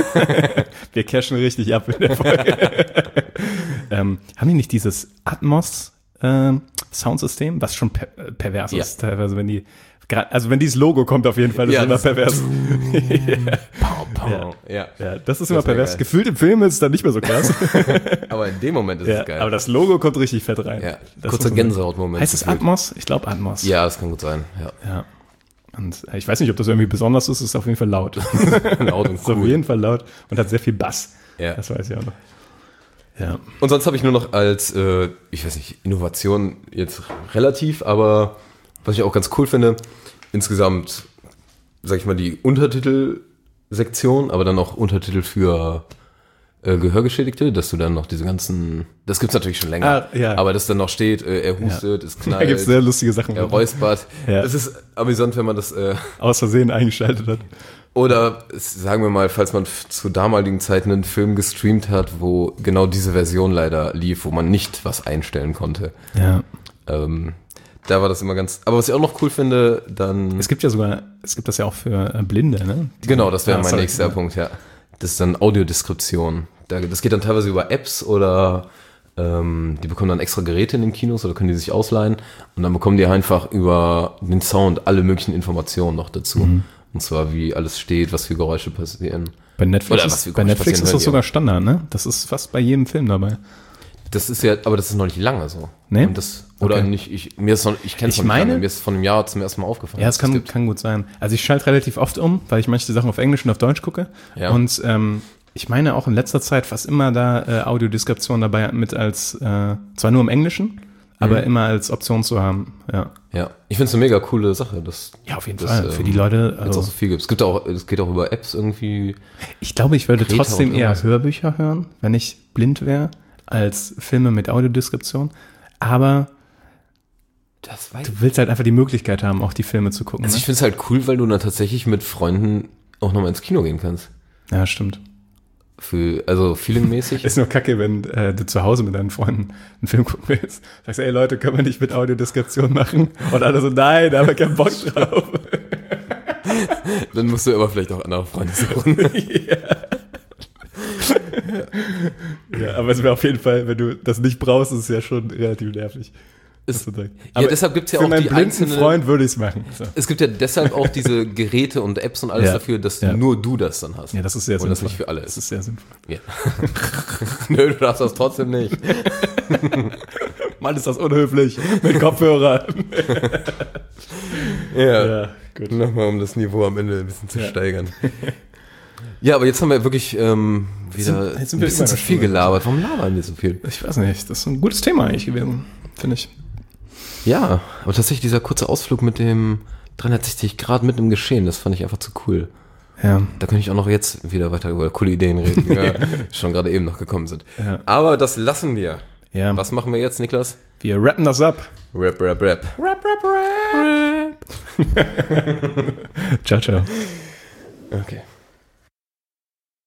Wir cashen richtig ab in der Folge. ähm, haben die nicht dieses Atmos ähm, Soundsystem, was schon per äh, pervers Ja. ist teilweise, wenn die, gra- also wenn dieses Logo kommt auf jeden Fall, ist Ja, es immer das- pervers. Pow, pow. Ja. Ja. Ja, das ist immer Das wär pervers. geil. Gefühlt im Film ist es dann nicht mehr so krass. Aber in dem Moment ist ja, es geil. aber das Logo kommt richtig fett rein. ja, Das kurzer muss man- Gänsehautmoment. Heißt es gefühlt. Atmos? Ich glaube Atmos. Ja, das kann gut sein. Ja. Ja. Und äh, ich weiß nicht, ob das irgendwie besonders ist, es ist auf jeden Fall laut. Laut und ist auf cool. jeden Fall laut und hat sehr viel Bass. Ja. Das weiß ich auch noch. Ja. Und sonst habe ich nur noch als, äh, ich weiß nicht, Innovation jetzt relativ, aber was ich auch ganz cool finde, insgesamt, sag ich mal, die Untertitelsektion, aber dann auch Untertitel für äh, Gehörgeschädigte, dass du dann noch diese ganzen, das gibt's natürlich schon länger, Ah, ja. aber dass dann noch steht, äh, er hustet, es Da knallt, gibt es sehr lustige Sachen, er räuspert. Ja. Das ist amüsant, wenn man das, äh, aus Versehen eingeschaltet hat. oder es- sagen wir mal, falls man f- zu damaligen Zeiten einen Film gestreamt hat, wo genau diese Version leider lief, wo man nicht was einstellen konnte. Ja. Ähm, da war das immer ganz. Aber was ich auch noch cool finde, dann. Es gibt ja sogar, es gibt das ja auch für äh, Blinde, ne? Die- Genau, das wäre Ah, mein sorry. nächster Punkt, ja. Das ist dann Audiodeskription. Da, das geht dann teilweise über Apps oder ähm, die bekommen dann extra Geräte in den Kinos oder können die sich ausleihen und dann bekommen die einfach über den Sound alle möglichen Informationen noch dazu. Mhm. Und zwar wie alles steht, was für Geräusche passieren. Bei Netflix, Oder ist, was für bei Geräusche Netflix passieren, ist hören das die sogar auch. Standard, ne? Das ist fast bei jedem Film dabei. Das ist ja, aber das ist noch nicht lange so. Nee? Und das, oder Okay. nicht, ich, mir ist noch, ich kenne es Ich noch nicht meine- lange, mir ist von einem Jahr zum ersten Mal aufgefallen. Ja, es dass kann, gibt. kann gut sein. Also ich schalte relativ oft um, weil ich manche Sachen auf Englisch und auf Deutsch gucke. Ja. Und ähm, ich meine auch in letzter Zeit fast immer da äh, Audiodeskription dabei mit als, äh, zwar nur im Englischen, aber Mhm. immer als Option zu haben, ja. Ja, ich finde es eine mega coole Sache, dass Ja, auf jeden das, Fall. ähm, Für die Leute, jetzt auch also so viel gibt. Es gibt auch, es geht auch über Apps irgendwie. ich glaube, ich würde Kreta trotzdem und eher irgendwas. Hörbücher hören, wenn ich blind wäre, als Filme mit Audiodeskription. Aber Das weiß du willst halt einfach die Möglichkeit haben, auch die Filme zu gucken. Also Ne? ich finde es halt cool, weil du dann tatsächlich mit Freunden auch nochmal ins Kino gehen kannst. Ja, stimmt. Für, also feelingmäßig. Ist nur kacke, wenn äh, du zu Hause mit deinen Freunden einen Film gucken willst. Sagst, ey Leute, können wir nicht mit Audiodeskription machen? Und alle so, nein, da haben wir keinen Bock drauf. Dann musst du aber vielleicht auch andere Freunde suchen. Ja, aber es wäre auf jeden Fall, wenn du das nicht brauchst, ist es ja schon relativ nervig. Ist, ja, ja, deshalb gibt's ja für auch meinen die blinden einzelnen... Freund würde ich es machen. So. Es gibt ja deshalb auch diese Geräte und Apps und alles Ja. dafür, dass Ja. nur du das dann hast. Ja, das ist sehr Und sinnvoll. das nicht für alle Das ist. ist sehr sinnvoll. Ja. Nö, du darfst das trotzdem nicht. Mann, ist das unhöflich. Mit Kopfhörer. Ja. Ja, gut. Nochmal, um das Niveau am Ende ein bisschen zu Ja. steigern. Ja, aber jetzt haben wir wirklich ähm, wieder Jetzt sind- jetzt sind ein wir bisschen über zu der viel Stunde. gelabert. Warum labern wir so viel? Ich weiß nicht, das ist ein gutes Thema eigentlich gewesen, finde ich. Ja, aber tatsächlich dieser kurze Ausflug mit dem dreihundertsechzig Grad mitten im Geschehen, das fand ich einfach zu cool. Ja. Da könnte ich auch noch jetzt wieder weiter über coole Ideen reden, die ja, schon gerade eben noch gekommen sind. Ja. Aber das lassen wir. Ja. Was machen wir jetzt, Niklas? Wir rappen das ab. Rap, rap, rap. Rap, rap, rap. Ciao, ciao. Okay.